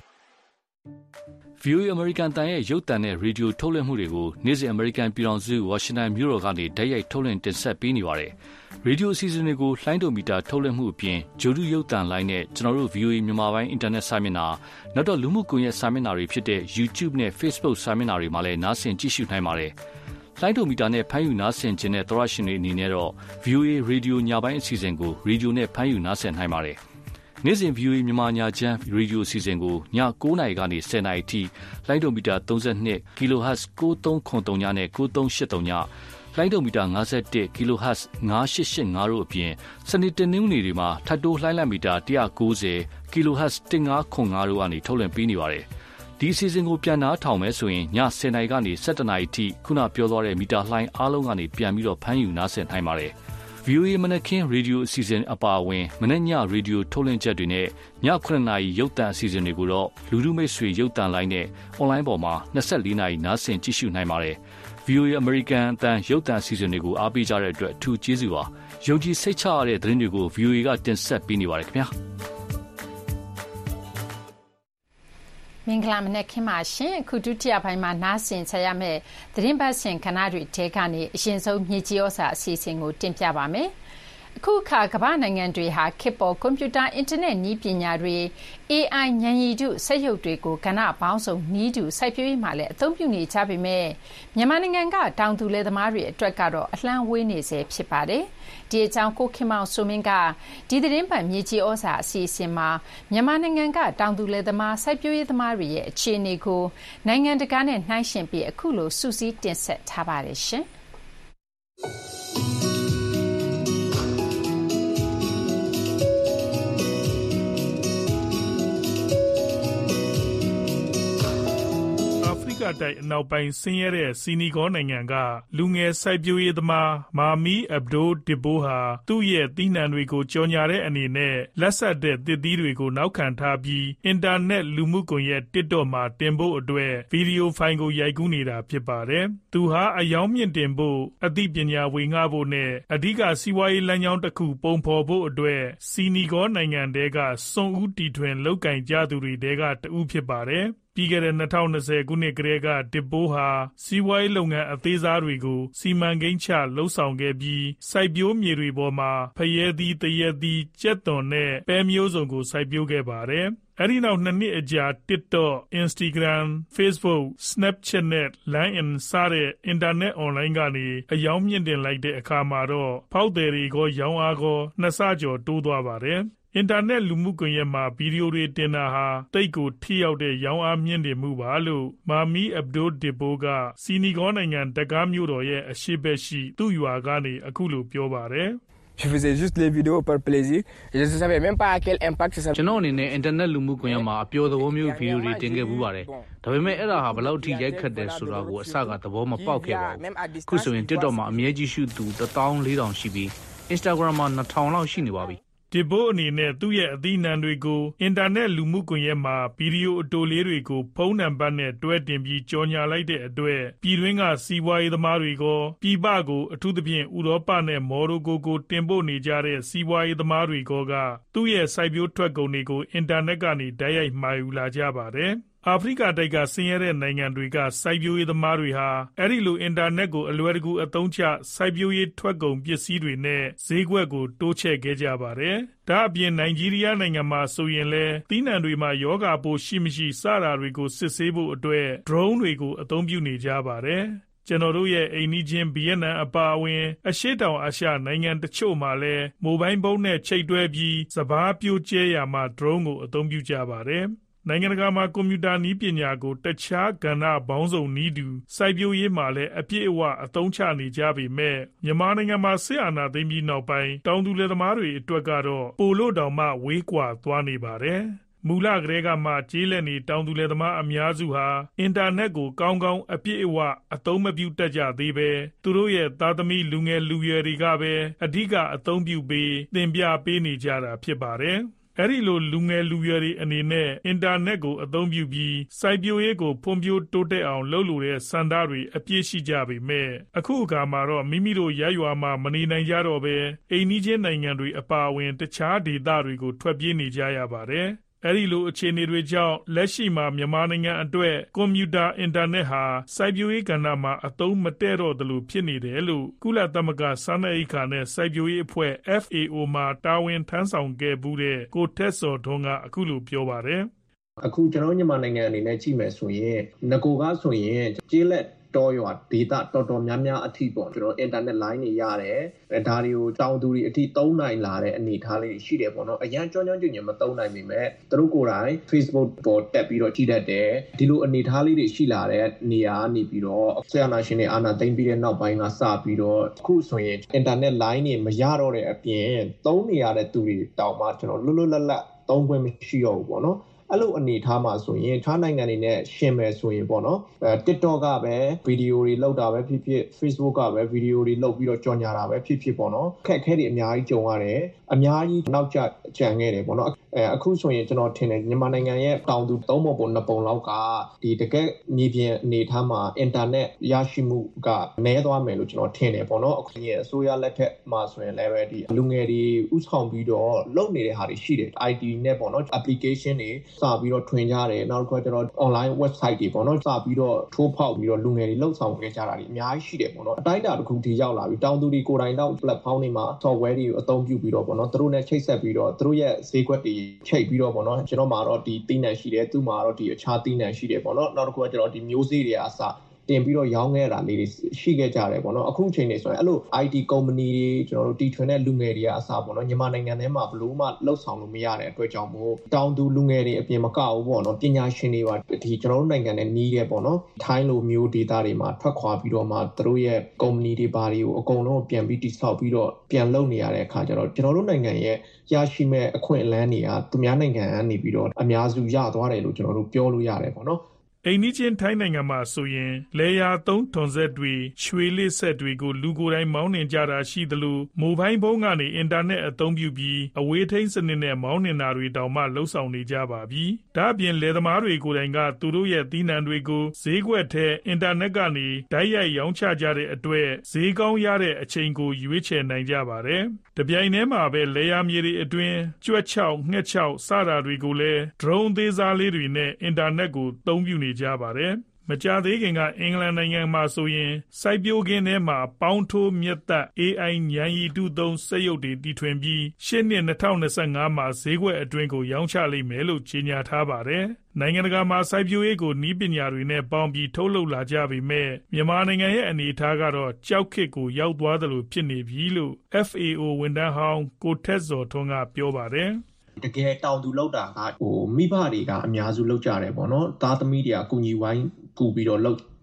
V O A American တန်ရဲ့ရုပ်သံနဲ့ရေဒီယိုထုတ်လွှင့်မှုတွေကိုနေ့စဉ် American ပြည်ထောင်စု Washington မြို့တော်ကနေတိုက်ရိုက်ထုတ်လွှင့်တင်ဆက်ပေးနေပါတယ်။ ရေဒီယိုအစီအစဉ်တွေကိုလှိုင်းဒိုမီတာထုတ်လွှင့်မှုအပြင်ဂျိုဒူရုပ်သံလိုင်းနဲ့ကျွန်တော်တို့ V O A မြန်မာပိုင်းအင်တာနက်စာမျက်နှာနောက်တော့လူမှုကွန်ရက်စာမျက်နှာတွေဖြစ်တဲ့ YouTube နဲ့ Facebook စာမျက်နှာတွေမှာလည်းနားဆင်ကြည့်ရှုနိုင်ပါတယ်။လှိုင်းဒိုမီတာနဲ့ဖမ်းယူနားဆင်ခြင်းတဲ့သောရရှင်တွေအနေနဲ့တော့ V O A ရေဒီယိုညပိုင်းအစီအစဉ်ကိုရေဒီယိုနဲ့ဖမ်းယူနားဆင်နိုင်ပါတယ်။နေ့စဉ် V O A မြန်မာညာချမ်းရေဒီယိုအစီအစဉ်ကိုညnineနာရီကနေtenနာရီထိလိုင်းဒိုမီတာthirty-two ကီလိုဟတ်ဇ်ninety-three point threeနဲ့ninety-three point eight threeလိုင်းဒိုမီတာfifty-oneကီလိုဟတ်ဇ်ninety-eight point eight fiveတို့အပြင်စနေတနင်္ဂနွေတွေမှာထပ်တိုးလှိုင်းလံမီတာone ninetyကီလိုဟတ်ဇ်fifteen point fiveတို့ကနေထုတ်လွှင့်ပေးနေပါတယ်။ဒီအစီအစဉ်ကိုပြန်နှားထောင်မယ်ဆိုရင်ညtenနာရီကနေsevenနာရီထိခုနပြောသွားတဲ့မီတာလှိုင်းအားလုံးကနေပြန်ပြီးတော့ဖမ်းယူနားဆင်နိုင်ပါတယ်။ V O A မနက်ခင်းရေဒီယိုအစီအစဉ်အပါအဝင်မနက်ညရေဒီယိုထုတ်လွှင့်ချက်တွေနဲ့ညnineနာရီရုပ်သံအစီအစဉ်တွေကိုတော့လူလူမိတ်ဆွေရုပ်သံလိုင်းနဲ့အွန်လိုင်းပေါ်မှာtwenty-fourနာရီနားဆင်ကြည့်ရှုနိုင်ပါတယ်။ V O A American အသံရုပ်သံအစီအစဉ်တွေကိုအားပေးကြတဲ့အတွက်အထူးကျေးဇူးပါ။ယုံကြည်စိတ်ချရတဲ့သတင်းတွေကို V O A ကတင်ဆက်ပေးနေပါတယ်ခင်ဗျာ။မင်္ဂလာမနက်ခင်းပါရှင်အခုဒုတိယပိုင်းမှာနားဆင်ချရမယ့်သတင်းပတ်စဉ်ခဏတွေထဲကနေအရင်ဆုံးမြေကြီးဩစာအစီအစဉ်ကိုတင်ပြပါမယ်အခုအခါကမ္ဘာနိုင်ငံတွေဟာခေတ်ပေါ်ကွန်ပျူတာအင်တာနက်နည်းပညာတွေ A I ဉာဏ်ရည်တုစက်ရုပ်တွေကိုကဏ္ဍပေါင်းစုံနည်းတူစိုက်ပျိုးရေးမှာလည်းအသုံးပြုနေကြပေမဲ့မြန်မာနိုင်ငံကတောင်သူလယ်သမားတွေအတွက်ကတော့အလှမ်းဝေးနေစေဖြစ်ပါတယ်ဒီအကြောင်းကိုခင်မောင်ဆိုမင်းကဒီသတင်းပတ်မြေကြီးဩစာအစီအစဉ်မှာမြန်မာနိုင်ငံကတောင်သူလယ်သမားစိုက်ပျိုးရေးသမားတွေရဲ့အခြေအနေကိုနိုင်ငံတကာနဲ့နှိုင်းယှဉ်ပြီးအခုလိုစူးစီးတင်ဆက်ထားပါတယ်ရှင်တိုက်အနောက်ပိုင်းဆင်းရဲတဲ့စီနီဂေါနိုင်ငံကလူငယ်စိုက်ပျိုးရေးသမားမာမီအဗ်ဒိုဒီဘိုဟာသူ့ရဲ့သီးနှံတွေကိုကြော်ညာတဲ့အနေနဲ့လက်ဆက်တဲ့သစ်သီးတွေကိုနောက်ခံထားပြီးအင်တာနက်လူမှုကွန်ရက် TikTok မှာတင်ဖို့အတွက်ဗီဒီယိုဖိုင်ကိုရိုက်ကူးနေတာဖြစ်ပါတယ်။သူဟာအယောင်မြင့်တင်ဖို့အသိပညာဝေငှဖို့နဲ့အဓိကစီးပွားရေးလမ်းကြောင်းတစ်ခုပုံဖော်ဖို့အတွက်စီနီဂေါနိုင်ငံတဲကစွန့်ဦးတီထွင်လောက်ကင်ကြသူတွေတဲကတဦးဖြစ်ပါတယ်။ပြီးခဲ့တဲ့twenty twentyခုနှစ်ကတည်းကဒီဘိုးဟာစီးပွားရေးလုပ်ငန်းအသေးစားတွေကိုစီမံကိန်းချလှုပ်ဆောင်ခဲ့ပြီးစိုက်ပျိုးမြေတွေပေါ်မှာဖရဲသီး၊သရက်သီး၊ကြက်သွန်နဲ့ပဲမျိုးစုံကိုစိုက်ပျိုးခဲ့ပါတယ်။အဲဒီနောက်နှစ်နှစ်အကြာ TikTok, Instagram, Facebook, Snapchat နဲ့ LINE စတဲ့အင်တာနက်အွန်လိုင်းကနေအယောင်မြင့်တင်လိုက်တဲ့အခါမှာတော့ဖောက်သည်တွေကရောင်းအားကောနှစ်ဆကျော်တိုးသွားပါတယ်။အင်တာနက်လူမှုကွန်ရက်မှာဗီဒီယိုတွေတင်တာဟာတိတ်ကိုထိရောက်တဲ့ရောင်းအားမြင့်တင်မှုပါလို့မာမီအဗ်ဒိုဒီဘိုကစီနီဂေါနိုင်ငံဒကားမြို့တော်ရဲ့အရှိဘက်ရှိသူ့ရွာကနေအခုလိုပြောပါတယ် Je faisais juste les vidéos par plaisir. Je ne savais même pas à quel impact ça. ကျွန်တော်အနေနဲ့အင်တာနက်လူမှုကွန်ရက်မှာအပျော်သဘောမျိုးဗီဒီယိုတွေတင်ခဲ့မှုပါတယ်။ဒါပေမဲ့အဲ့ဒါဟာဘယ်လောက်ထိရိုက်ခတ်တယ်ဆိုတာကိုအစကသဘောမပေါက်ခဲ့ပါဘူး။ခုဆိုရင် TikTok မှာအမြဲကြည့်ရှုသူone thousand four thousandရှိပြီး Instagram မှာtwo thousandလောက်ရှိနေပါပြီ။ဒီဘိုအနေနဲ့သူ့ရဲ့အသီးနှံတွေကိုအင်တာနက်လူမှုကွန်ရက်မှာဗီဒီယိုအတိုလေးတွေကိုဖုန်းနံပါတ်နဲ့တွဲတင်ပြီးကြော်ညာလိုက်တဲ့အတွက်ပြည်တွင်းကစီးပွားရေးသမားတွေကပြည်ပကိုအထူးသဖြင့်ဥရောပနဲ့မော်ရိုကိုကိုတင်ပို့နေကြတဲ့စီးပွားရေးသမားတွေကသူ့ရဲ့စိုက်ပျိုးထွက်ကုန်တွေကိုအင်တာနက်ကနေတိုက်ရိုက်မှာယူလာကြပါတယ်။အာဖရိကတိုက်ကဆင်းရဲတဲ့နိုင်ငံတွေကစိုက်ပျိုးရေးသမားတွေဟာအဲ့ဒီလိုအင်တာနက်ကိုအလွယ်တကူအသုံးချစိုက်ပျိုးရေးထွက်ကုန်ပစ္စည်းတွေနဲ့ဈေးကွက်ကိုတိုးချဲ့ခဲ့ကြပါတယ်။ဒါအပြင်နိုင်ဂျီးရီးယားနိုင်ငံမှာဆိုရင်လည်းသီးနှံတွေမှာယောဂါပိုးရှိမရှိစတာတွေကိုစစ်ဆေးဖို့အတွက် drone တွေကိုအသုံးပြုနေကြပါတယ်။ကျွန်တော်တို့ရဲ့အိမ်နီးချင်းဗီယက်နမ်အပါအဝင်အရှေ့တောင်အာရှနိုင်ငံတချို့မှာလည်းမိုဘိုင်းဖုန်းနဲ့ချိတ်တွဲပြီးစပါးပြိုကျဲရာမှာ drone ကိုအသုံးပြုကြပါတယ်။နိုင်ငံတကာမှာကွန်ပျူတာနည်းပညာကိုတခြားကဏ္ဍပေါင်းစုံနည်းတူစိုက်ပျိုးရေးမှာလည်းအပြည့်အဝအသုံးချနေကြပေမဲ့မြန်မာနိုင်ငံမှာစစ်အာဏာသိမ်းပြီးနောက်ပိုင်းတောင်သူလယ်သမားတွေအတွက်ကတော့ပိုလို့တောင်မှဝေးကွာသွားနေပါတယ်။မူလကတည်းကမှကျေးလက်နေတောင်သူလယ်သမားအများစုဟာအင်တာနက်ကိုကောင်းကောင်းအပြည့်အဝအသုံးမပြုတတ်ကြသေးပဲသူတို့ရဲ့သားသမီးလူငယ်လူရွယ်တွေကပဲအဓိကအသုံးပြုပြီးသင်ပြပေးနေကြတာဖြစ်ပါတယ်။အဲ့ဒီလိုလူငယ်လူရွယ်တွေအနေနဲ့အင်တာနက်ကိုအသုံးပြုပြီးစိုက်ပျိုးရေးကိုဖွံ့ဖြိုးတိုးတက်အောင်လုပ်လို့တဲ့စံတားတွေအပြည့်ရှိကြပေမဲ့အခုအခါမှာတော့မိမိတို့ရရွာမှာမနေနိုင်ကြတော့ပဲအိမ်နီးချင်းနိုင်ငံတွေအပါအဝင်တခြားဒေသတွေကိုထွက်ပြေးနေကြရပါတယ်။အဲ့ဒီလိုအခြေအနေတွေကြောင့်လက်ရှိမှာမြန်မာနိုင်ငံအတွက်ကွန်ပျူတာအင်တာနက်ဟာစိုက်ပျိုးရေးကဏ္ဍမှာအသုံးမတည့်တော့သလိုဖြစ်နေတယ်လို့ကုလသမဂ္ဂစားနပ်ရိက္ခာနဲ့စိုက်ပျိုးရေးအဖွဲ့ F A O မှာတာဝန်ထမ်းဆောင်ခဲ့မှုတဲ့ကိုထက်စော်ထွန်းကအခုလိုပြောပါတယ်။အခုကျွန်တော်မြန်မာနိုင်ငံအနေနဲ့ကြည့်မယ်ဆိုရင်ငကိုကဆိုရင်ကျေးလက်တော်ရွာဒေတာတော်တော်များများအထိပေါ့ကျွန်တော်အင်တာနက်လိုင်းတွေရတယ်ဒါတွေကိုတောင်သူတွေအထိသုံးနိုင်လာတဲ့အနေအထားလေးရှိတယ်ပေါ့နော်အရန်ကြောင်းကြောင်းကျင်ကျင်မသုံးနိုင်ပေမဲ့သူတို့ကိုယ်တိုင် Facebook ပေါ်တက်ပြီးတော့ကြည့်တတ်တယ်ဒီလိုအနေအထားလေးတွေရှိလာတဲ့နေရာကနေပြီးတော့ဆရာနာရှင်တွေအာနာသိမ့်ပြီးတဲ့နောက်ပိုင်းကစပြီးတော့အခုဆိုရင်အင်တာနက်လိုင်းတွေမရတော့တဲ့အပြင်သုံးနေရတဲ့သူတွေတောင်မှကျွန်တော်လွတ်လွတ်လပ်လပ်သုံးခွင့်မရှိတော့ဘူးပေါ့နော်အဲ့လိုအနေထားမှာဆိုရင်ခြားနိုင်ငံတွေနဲ့ရှင်မယ်ဆိုရင်ပေါ့နော်အဲ TikTok ကပဲဗီဒီယိုတွေလောက်တာပဲဖြစ်ဖြစ် Facebook ကပဲဗီဒီယိုတွေလောက်ပြီးတော့ကြော်ညာတာပဲဖြစ်ဖြစ်ပေါ့နော်ခက်ခဲတွေအများကြီးကြုံရတယ်အများကြီးနောက်ကျကြံခဲ့တယ်ပေါ့နော်အဲအခုဆိုရင်ကျွန်တော်ထင်တယ်မြန်မာနိုင်ငံရဲ့တောင်သူသုံးပုံပုံနှစ်ပုံလောက်ကဒီတကယ်မြေပြင်အနေထားမှာအင်တာနက်ရရှိမှုကနည်းသွားမယ်လို့ကျွန်တော်ထင်တယ်ပေါ့နော်အခုရဲ့အစိုးရလက်ထက်မှာဆိုရင်လည်းပဲဒီလူငယ်တွေဥဆောင်ပြီးတော့လုပ်နေတဲ့ဟာတွေရှိတယ် I T နဲ့ပေါ့နော် application တွေစပြီးတော့ထွင်ကြတယ်နောက်တစ်ခါကျတော့ online website တွေပေါ့နော်စပြီးတော့ထိုးဖောက်ပြီးတော့လူငယ်တွေလှုပ်ဆောင်ခဲ့ကြတာတွေအများကြီးရှိတယ်ပေါ့နော်အတိုင်းအတာတစ်ခုထိရောက်လာပြီးတောင်သူတွေကိုယ်တိုင်တော့ platform တွေမှာ software တွေကိုအသုံးပြုပြီးတော့ပေါ့နော်သူတို့နဲ့ချိတ်ဆက်ပြီးတော့သူတို့ရဲ့ဈေးကွက်တွေချိတ်ပြီးတော့ပေါ့နော်ကျွန်တော်မှာတော့ဒီသီးနှံရှိတယ်သူ့မှာတော့ဒီအခြားသီးနှံရှိတယ်ပေါ့နော်နောက်တစ်ခုကကျတော့ဒီမျိုးစေ့တွေအစတင်ပြီးတော့ရောင်းခဲ့တာလေးတွေရှိခဲ့ကြတယ်ပေါ့နော်အခုချိန်နေဆိုရင်အဲ့လို I T company တွေကျွန်တော်တို့တီထွင်တဲ့လူငယ်တွေကအစားပေါ့နော်မြန်မာနိုင်ငံထဲမှာဘလို့မှလှုပ်ဆောင်လို့မရတဲ့အတွက်ကြောင့်မို့တောင်သူလူငယ်တွေအပြင်မကဘူးပေါ့နော်ပညာရှင်တွေပါဒီကျွန်တော်တို့နိုင်ငံနဲ့နီးတယ်ပေါ့နော်ထိုင်းလိုမျိုးဒေသတွေမှာထွက်ခွာပြီးတော့မှသူတို့ရဲ့ company တွေဘာတွေကိုအကုန်လုံးပြန်ပြီးတိစောက်ပြီးတော့ပြန်လုပ်နေရတဲ့အခါကျတော့ကျွန်တော်တို့နိုင်ငံရဲ့ရရှိမဲ့အခွင့်အလမ်းတွေကသူများနိုင်ငံကနေပြီးတော့အများစုရသွားတယ်လို့ကျွန်တော်တို့ပြောလို့ရတယ်ပေါ့နော်အိမ်နီးချင်းထိုင်းနိုင်ငံမှာဆိုရင်လေယာသုံးထွန်ဆက်တွေရွှေလစ်ဆက်တွေကိုလူကိုယ်တိုင်မောင်းနှင်ကြတာရှိသလိုမိုဘိုင်းဖုန်းကနေအင်တာနက်အသုံးပြုပြီးအဝေးထိန်းစနစ်နဲ့မောင်းနှင်တာတွေတောင်မှလှုပ်ဆောင်နေကြပါပြီ။ဒါ့အပြင်လယ်သမားတွေကိုယ်တိုင်ကသူတို့ရဲ့သီးနှံတွေကိုဈေးကွက်ထဲအင်တာနက်ကနေတိုက်ရိုက်ရောင်းချကြတဲ့အတွက်ဈေးကောင်းရတဲ့အချိန်ကိုရွေးချယ်နိုင်ကြပါတယ်။တပြိုင်တည်းမှာပဲလေယာမြေတွေအတွင်းကြွက်ချောက်ငှက်ချောက်စတာတွေကိုလည်း drone သေးစားလေးတွေနဲ့အင်တာနက်ကိုသုံးပြုနေကြပါတယ်မကြသေးခင်ကအင်္ဂလန်နိုင်ငံမှာဆိုရင်စိုက်ပျိုးခင်းထဲမှာပေါင်းထိုးမြက်သက် A I ဉာဏ်ရည်တုသုံးစက်ရုပ်တွေတီထွင်ပြီးရှေ့နှစ်၂၀၂၅မှာဈေးကွက်အတွင်းကိုရောင်းချလိမ့်မယ်လို့ကြေညာထားပါတယ်နိုင်ငံတကာမှာစိုက်ပျိုးရေးကိုနည်းပညာတွေနဲ့ပေါင်းပြီးထုတ်လုပ်လာကြပေမဲ့မြန်မာနိုင်ငံရဲ့အနေအထားကတော့ကြောက်ခစ်ကိုရောက်သွားသလိုဖြစ်နေပြီလို့ F A O ဝန်ထမ်းဟောင်းကိုထက်စော်ထွန်းကပြောပါတယ်တကယ်တောင်သူလောက်တာကဟိုမိဘတွေကအများစုလောက်ကြတယ်ပေါ့နော်သားသမီးတွေကအကူညီဝိုင်းကူပြီးတော့လောက်ပ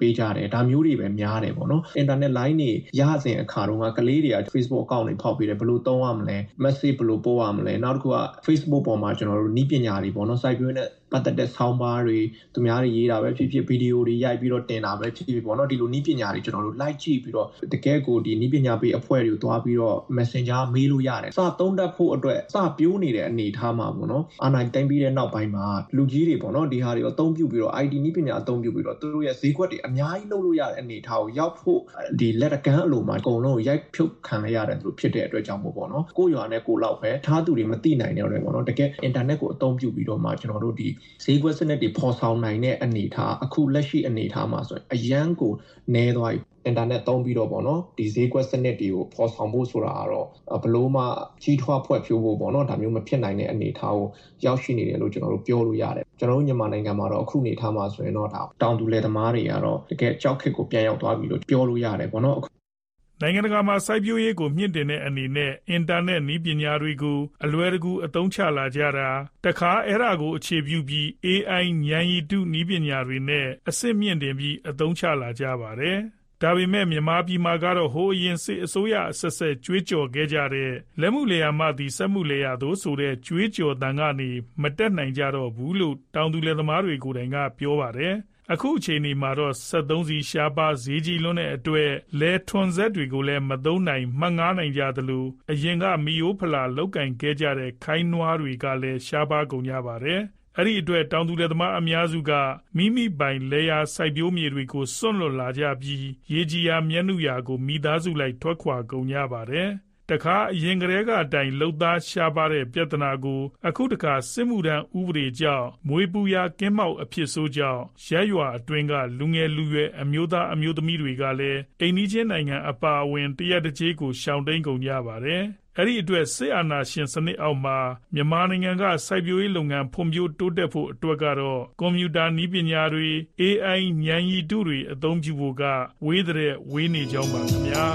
ပေးကြတယ်ဒါမျိုးတွေပဲများတယ်ပေါ့နော် internet line တွေရစဉ်အခါတုန်းကကလေးတွေက Facebook account တွေဖောက်ပြီးတယ်ဘယ်လိုသုံးရမလဲ message ဘယ်လိုပို့ရမလဲနောက်တစ်ခုက Facebook ပေါ်မှာကျွန်တော်တို့နည်းပညာတွေပေါ့နော် site view နဲ့ပတ်သက်တဲ့ sound bar တွေသူများတွေရေးတာပဲဖြစ်ဖြစ်ဗီဒီယိုတွေရိုက်ပြီးတော့တင်တာပဲဖြစ်ဖြစ်ပေါ့နော်ဒီလိုနည်းပညာတွေကျွန်တော်တို့ like ကြည့်ပြီးတော့တကယ်ကိုဒီနည်းပညာပေးအဖွဲ့တွေကိုတွားပြီးတော့ messenger မေးလို့ရတယ်စသုံးတတ်ဖို့အတွက်စပြိုးနေတဲ့အနေအထားမှာပေါ့နော်အာဏာသိမ်းပြီးတဲ့နောက်ပိုင်းမှာလူကြီးတွေပေါ့နော်ဒီဟာတွေအသုံးပြုပြီးတော့ I T နည်းပညာအသုံးပြုပြီးတော့သူတို့ရဲ့ဈေးကွက်တွေအများကြီးလုပ်လို့ရတဲ့အနေအထားကိုရောက်ဖို့ဒီလက်ကမ်းအလိုမှာအကုန်လုံးရိုက်ဖြုတ်ခံရရတယ်သူတို့ဖြစ်တဲ့အတွက်ကြောင့်မို့ပေါ့နော်ကိုရွာနဲ့ကိုလောက်ပဲထားသူတွေမသိနိုင်တဲ့ပေါ့နော်တကယ် internet ကိုအသုံးပြုပြီးတော့မှကျွန်တော်တို့ဒီဈေးကွက်စနစ်တွေပေါ်ဆောင်နိုင်တဲ့အနေအထားအခုလက်ရှိအနေအထားမှာဆိုရင်အရန်ကိုနည်းသွားပြီ internet သုံးပြီးတော့ပေါ့နော်ဒီဈေးကွက်စနစ်တွေကိုပေါ်ဆောင်ဖို့ဆိုတာကတော့ဘလို့မှကြီးထွားဖွဲ့ဖြိုးဖို့ပေါ့နော်ဒါမျိုးမဖြစ်နိုင်တဲ့အနေအထားကိုရောက်ရှိနေတယ်လို့ကျွန်တော်တို့ပြောလို့ရတယ်ကျွန်တော်တို့မြန်မာနိုင်ငံမှာတော့အခုအနေအထားမှာဆိုရင်တော့ဒါတောင်သူလယ်သမားတွေကတော့တကယ်ကြောက်ခစ်ကိုပြန်ရောက်သွားပြီလို့ပြောလို့ရတယ်ပေါ့နော်နိုင်ငံတကာမှာစိုက်ပျိုးရေးကိုမြင့်တင်တဲ့အနေနဲ့အင်တာနက်နည်းပညာတွေကိုအလွယ်တကူအသုံးချလာကြတာတခါအဲ့ဒါကိုအခြေပြုပြီး A I ဉာဏ်ရည်တုနည်းပညာတွေနဲ့အစစ်မြင့်တင်ပြီးအသုံးချလာကြပါတယ်ဒါပေမဲ့မြန်မာပြည်မှာကတော့ဟိုအရင်စစ်အစိုးရအဆက်ဆက်ကြွေးကြော်ခဲ့ကြတဲ့လက်မှုလယ်ယာမှသည်စက်မှုလယ်ယာသို့ဆိုတဲ့ကြွေးကြော်တန်ကနေမတက်နိုင်ကြတော့ဘူးလို့တောင်သူလယ်သမားတွေကိုယ်တိုင်ကပြောပါတယ်အခုအချိန်ဒီမှာတော့စက်သုံးစီရှားပါဈေးကြီးလွန်းတဲ့အတွက်လဲထွန်ဆက်တွေကိုလည်းမသုံးနိုင်မှတ်ငားနိုင်ကြသလိုအရင်ကမီယိုဖလာလောက်ကင်ခဲ့ကြတဲ့ခိုင်းနွားတွေကလည်းရှားပါကုန်ကြပါတယ်အဲ့ဒီအတွက်တောင်သူလယ်သမားအများစုကမိမိပိုင်လယ်ယာစိုက်ပျိုးမြေတွေကိုစွန့်လွတ်လာကြပြီးရေကြီးယာမျက်နှာရာကိုမိသားစုလိုက်ထွက်ခွာကုန်ကြပါတယ်တခါအရင်ကတည်းကအတိုင်းလှုပ်သားရှားပါတဲ့ပြဿနာကိုအခုတခါစစ်မှုထမ်းဥပဒေကြောင့်မွေးပူရာကင်းမောက်အဖြစ်ဆိုးကြောင့်ရက်ရွာအတွင်းကလူငယ်လူရွယ်အမျိုးသားအမျိုးသမီးတွေကလည်းအိမ်နီးချင်းနိုင်ငံအပါအဝင်တရက်တကြေးကိုရှောင်တိန်ကုန်ကြပါတယ်အဲ့ဒီအတွက်စစ်အာဏာရှင်စနစ်အောက်မှာမြန်မာနိုင်ငံကစိုက်ပျိုးရေးလုပ်ငန်းဖွံ့ဖြိုးတိုးတက်ဖို့အတွက်ကတော့ကွန်ပျူတာနည်းပညာတွေ A I ဉာဏ်ရည်တုတွေအသုံးပြုဖို့ကဝေးတဲ့ဝေးနေကြောင်းပါခင်ဗျာ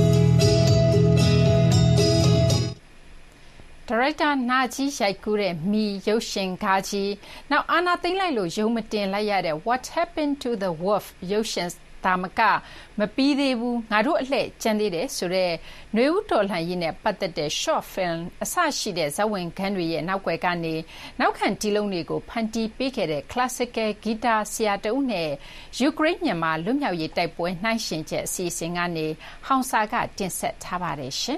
ဒါရိုက်တာနာကြီးရိုက်ကူးတဲ့မီရုပ်ရှင်ကားကြီးနောက်အာနာသိမ့်လိုက်လို့ရုံမတင်လိုက်ရတဲ့ What Happened to the Wolf ရုပ်ရှင်ဒါမကမပြီးသေးဘူးငါတို့အလှည့်ကျန်သေးတယ်ဆိုတော့ຫນွေဦးတော်လှန်ရေးနဲ့ပတ်သက်တဲ့ short film အစရှိတဲ့ဇာတ်ဝင်ခန်းတွေရဲ့နောက်ွယ်ကနေနောက်ခံတီးလုံးတွေကိုဖန်တီးပေးခဲ့တဲ့ classical guitar ဆရာတဦးနဲ့ယူကရိန်းမြန်မာလွတ်မြောက်ရေးတိုက်ပွဲနှိုင်းယှဉ်ချက်အစီအစဉ်ကနေဟောင်စာကတင်ဆက်ထားပါတယ်ရှင်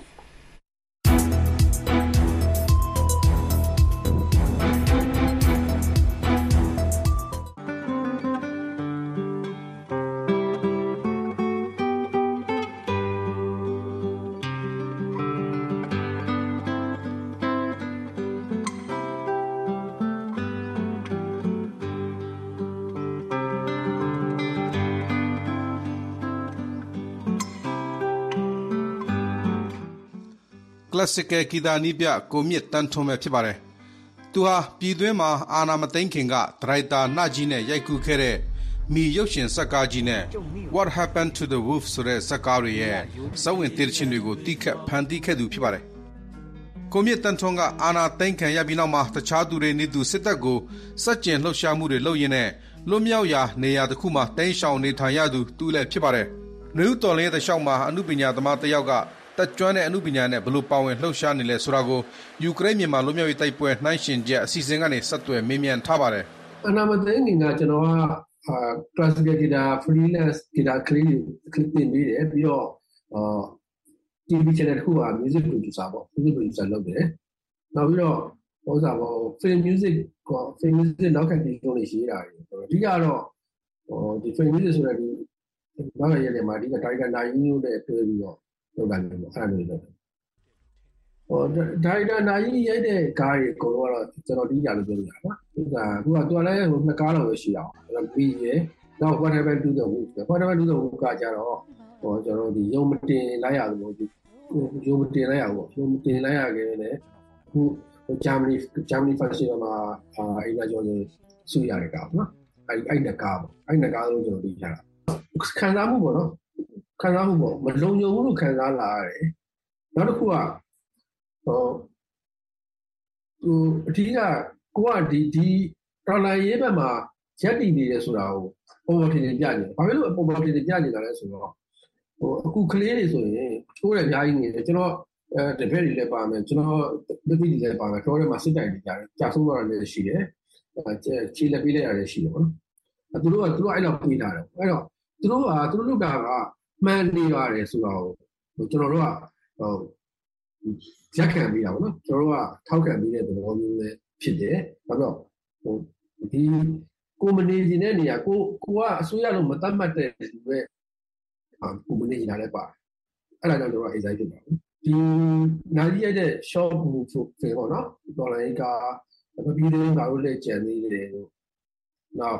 classical ဂီတာနည်းပြကိုမြင့်တန်းထွန်းပဲဖြစ်ပါတယ်။သူဟာပြည်တွင်းမှာအာဏာမသိမ်းခင်ကဒရိုက်တာနကြီးနဲ့ရိုက်ကူးခဲ့တဲ့မီရုပ်ရှင်ဇာတ်ကားကြီးနဲ့ What Happened to the Wolf ဆိုတဲ့ဇာတ်ကားတွေရဲ့ဇာတ်ဝင်သီချင်းတွေကိုတီးခတ်ဖန်တီးခဲ့သူဖြစ်ပါတယ်။ကိုမြင့်တန်းထွန်းကအာဏာသိမ်းခံရပြီးနောက်မှာတခြားသူတွေနေသူစစ်တပ်ကိုစက်ကျင်လှုပ်ရှားမှုတွေလုပ်ရင်းနဲ့လွတ်မြောက်ရာနေရာတစ်ခုမှာတိမ်းရှောင်နေထိုင်ရသူသူလည်းဖြစ်ပါတယ်။နှွေဦးတော်လင်းတဲ့ရှောက်မှာအမှုပညာသမားတစ်ယောက်ကတက်ကျွမ်းတဲ့အမှုပညာနဲ့ဘလို့ပါဝင်လှုပ်ရှားနေလဲဆိုတာကိုယူကရိန်းမြန်မာလူမျိုးရေးတိုက်ပွဲနှိုင်းယှဉ်ချက်အစီအစဉ်ကနေဆက်သွယ်မေးမြန်းထားပါတယ်။အနာမသိငင်ကကျွန်တော်က classical guitar freelance guitar ကလေးကို clip တင်ပြီးတယ်ပြီးတော့အာ တီဗီ channel တစ်ခုက music producer ပေါ့ music producer လုပ်တယ်။နောက်ပြီးတော့ဟောစားပေါ့ film music က film music နောက်ခံတီးလုံးတွေရေးတာတွေအဓိကတော့ဟိုဒီ film music ဆိုတဲ့ဒီနောက်ရတဲ့မှာဒီကဒါရိုက်တာနိုင်ကြီးတို့နဲ့တွေ့ပြီးတော့လုပ်တာမျိုးပေါ့အဲ့လိုလုပ်တယ်ဟိုဒါရိုက်တာနိုင်ကြီးရိုက်တဲ့ကားတွေအကုန်လုံးကတော့ကျွန်တော်တီးကြလို့ပြောလို့ရပါဘူး။ဒါကခုကသူကလည်းဟိုနှစ်ကားလောက်ပဲရှိအောင်အဲ့တော့ပြီးရနောက် What Happened to the Wolf What Happened to the Wolf ကကြတော့ဟိုကျွန်တော်ဒီရုံမတင်လိုက်ရဘူးဒီရုံမတင်လိုက်ရဘူးရုံမတင်လိုက်ရခဲ့တယ်ခုဂျာမနီဂျာမနီဖက်စတီဗယ်မှာအာအင်္ဂါကျော်လေးစုရတဲ့ကားပေါ့နော်အဲ့အဲ့နှစ်ကားပေါ့အဲ့နှစ်ကားလုံးကျွန်တော်တီးကြတာခံစားမှုပေါ့နော်ခံစားမှုပေါ့မလုံခြုံဘူးလို့ခံစားလာရတယ်နောက်တစ်ခုကဟိုဟိုအထီးကကိုကဒီဒီတော်လိုင်းရေးဘက်မှာရက်တည်နေတယ်ဆိုတာကိုပေါ်ပေါ်ထင်ထင်ပြနေတယ်ဘာဖြစ်လို့ပေါ်ပေါ်ထင်ထင်ပြနေတာလဲဆိုတော့ဟိုအခုကလေးတွေဆိုရင်ချိုးတယ်အများကြီးနေတယ်ကျွန်တော်အဲတပည့်တွေလည်းပါမယ်ကျွန်တော်တပည့်တွေလည်းပါမယ်တော့ထဲမှာစစ်တိုင်နေကြတယ်ကြာဆုံးသွားတာလည်းရှိတယ်ချီလက်ပေးလိုက်ရတယ်ရှိတယ်ပေါ့နော်သူတို့ကသူတို့အဲ့လောက်ပေးထားတယ်အဲ့တော့သူတို့ကသူတို့ကမှန်နေပါတယ်ဆိုတော့ကျွန်တော်တို့ကဟိုရက်ခံပြီးတာပေါ့နော်ကျွန်တော်တို့ကထောက်ခံပြီးတဲ့သဘောမျိုးလည်းဖြစ်တယ်ဘာလို့ဟိုဒီကိုမနေခြင်းတဲ့နေရာကိုကိုကအစိုးရလုံးမတတ်မှတ်တဲ့လူပဲအာကိုမနေနေတာလည်းပါအဲ့ဒါကြောင့်ကျွန်တော် anxiety ဖြစ်တာဒီနာရီရတဲ့ short move ဆိုပေါ့နော်ဒေါ်လာကမပြီးသေးဘူးငါတို့လည်းကြံနေတယ်လို့နောက်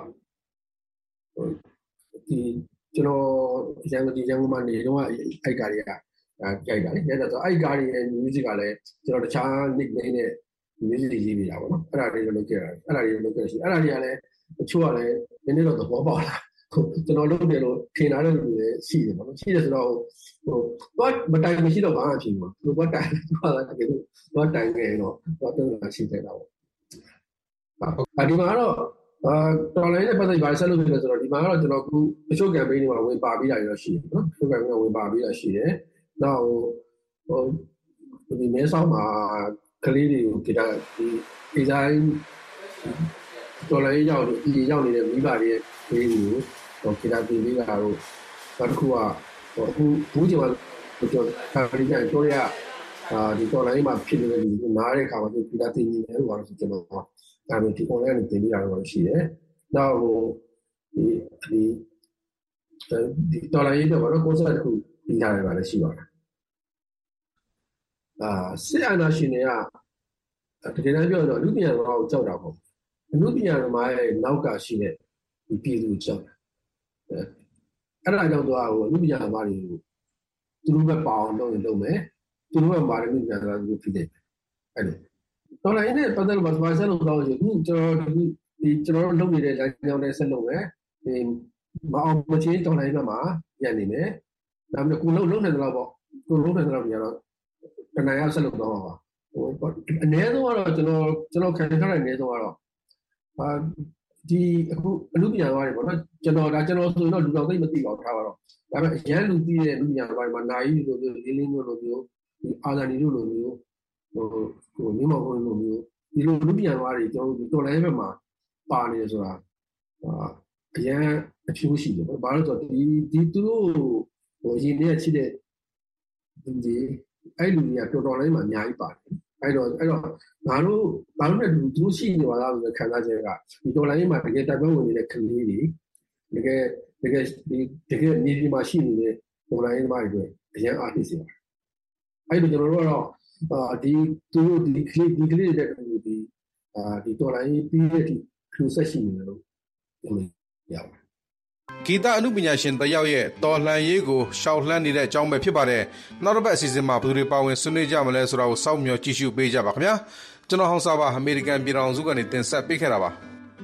ဒီကျွန်တော်ရန်ကုန်ဒီရန်ကုန်မှာနေတော့အိုက်ကားတွေကကြိုက်တာလေအဲ့ဒါဆိုအိုက်ကားတွေရဲ့ music ကလည်းကျွန်တော်တခြား nickname နဲ့ music တွေရေးနေတာပေါ့နော်အဲ့ဒါတွေလုပ်ခဲ့တာအဲ့ဒါတွေလုပ်ခဲ့ရှိအဲ့ဒါတွေကလည်းတချို့ကလည်းနည်းနည်းတော့သဘောပေါက်လာကျွန်တော်လုပ်တယ်လို့ထင်ထားတဲ့လူတွေရှိတယ်ပေါ့နော်ရှိတယ်ဆိုတော့ဟိုတော့မတိုင်မရှိတော့ဘာမှဖြစ်ဘူးသူကတိုင်သွားတာတကယ်လို့တော့တိုင်နေတော့တော့တော့ရှိတယ်တော့အဒီမှာတော့အာတော်လိုင်းနဲ့ပတ်သက်ပြီးဆက်လုပ်နေတယ်ဆိုတော့ဒီမှာတော့ကျွန်တော်ခုတချို့ campaign တွေမှာဝင်ပါပြီးတာရောရှိတယ်နော်တချို့ campaign တွေဝင်ပါပြီးတာရှိတယ်နောက်ဟိုဒီမဲဆောက်မှာကလေးတွေကိုဒီဒီဒီဇိုင်းတော်လိုင်းရောက်ဒီရောက်နေတဲ့မိဘတွေရဲ့ကလေးတွေကိုဟိုကိတာတင်ပေးတာတော့နောက်တစ်ခုကဟိုအခုဘူးချိန်မှာကျွန်တော်ခါရီကန်တို့ရအာဒီတော်လိုင်းမှာဖြစ်နေတဲ့လူနားတဲ့အခါမှာဒီကိတာတင်နေတယ်လို့ပြောဆိုကျွန်တော်ဒါမျိုးဒီ online နဲ့တင်ပြတာတော့ရှိတယ်။နောက်ဟိုဒီဒီဒီဒေါ်လာရေးတော့ဘာလို့ကိုယ်စားတစ်ခုတင်ထားရပါလဲရှိပါလား။အာစစ်အာဏာရှင်တွေကတကယ်တမ်းပြောတော့လူပညာတော်ကိုကြောက်တာပေါ့။လူပညာတော်မှာရဲ့နောက်ကရှိတဲ့ဒီပြည်သူကြောက်တာ။အဲ့ဒါကြောင့်တော့ဟိုလူပညာတော်တွေကိုသူတို့ပဲပေါအောင်လုပ်ရင်လုပ်မယ်။သူတို့ကမာရလူပညာတော်ကိုဖြစ်တယ်။အဲ့လိုတော်လိုင်းနဲ့ပတ်သက်လို့ဘာဆက်လုပ်တော့ဆိုအခုကျွန်တော်ဒီကျွန်တော်တို့လုပ်နေတဲ့လမ်းကြောင်းနဲ့ဆက်လုပ်မယ်ဒီမအောင်မချင်းတော်လိုင်းဘက်မှာပြန်နေမယ်ဒါပေမဲ့ကိုလုံးလုံးနေတယ်လို့ပေါ့ကိုလုံးနေတယ်လို့ပြန်တော့တဏှာရဆက်လုပ်တော့ပါဟိုအနည်းဆုံးကတော့ကျွန်တော်ကျွန်တော်ခံထားတဲ့အနည်းဆုံးကတော့အာဒီအခုအမှုပြန်သွားတယ်ပေါ့နော်ကျွန်တော်ဒါကျွန်တော်ဆိုရင်တော့လူတော်သိမသိပါဘူးထားပါတော့ဒါပေမဲ့အရန်လူသိတဲ့လူပြန်သွားတယ်မှာနိုင်ရီလိုမျိုးလေးလေးမျိုးလိုမျိုးဒီအာဇာနည်လိုမျိုးဟိုဟိုမြို့မောင်လိုမျိုးဒီလိုလူပြန်သွားတယ်ကျွန်တော်တို့တော်လိုင်းဘက်မှာပါနေတယ်ဆိုတာအာအရန်အဖြူရှိတယ်ဘာလို့ဆိုတော့ဒီဒီသူတို့ဟိုရင်းနေချိတဲ့ဒီအဲ့လူတွေကတော်တော်လေးမှအများကြီးပါတယ်အဲ့တော့အဲ့တော့ငါတို့ဘာလို့လဲသူတို့ရှိနေပါလားဆိုတဲ့ခံစားချက်ကဒီတော်လိုင်းမှာတကယ်တိုက်ပွဲဝင်နေတဲ့ကလေးတွေတကယ်တကယ်ဒီတကယ်နေဒီမှာရှိနေတဲ့တော်လိုင်းသမားတွေအရန်အားဖြစ်စေပါတယ်အဲ့တော့ကျွန်တော်တို့ကတော့အာဒီသူတို့ဒီကလေးဒီကလေးတဲ့ဒီအာဒီတော်လိုင်းပြီးတဲ့ဒီကျူဆက်ရှိနေလို့ပြောလို့ရပါတယ်ဂီတအနုပညာရှင်တယောက်ရဲ့တော်လှန်ရေးကိုရှောက်လှမ်းနေတဲ့အကြောင်းပဲဖြစ်ပါတယ်နောက်တစ်ပတ်အစီအစဉ်မှာဘယ်သူတွေပါဝင်ဆွေးနွေးကြမလဲဆိုတာကိုစောင့်မျှော်ကြည့်ရှုပေးကြပါခင်ဗျာကျွန်တော်ဟောင်းစားပါအမေရိကန်ပြည်ထောင်စုကနေတင်ဆက်ပေးခဲ့တာပါ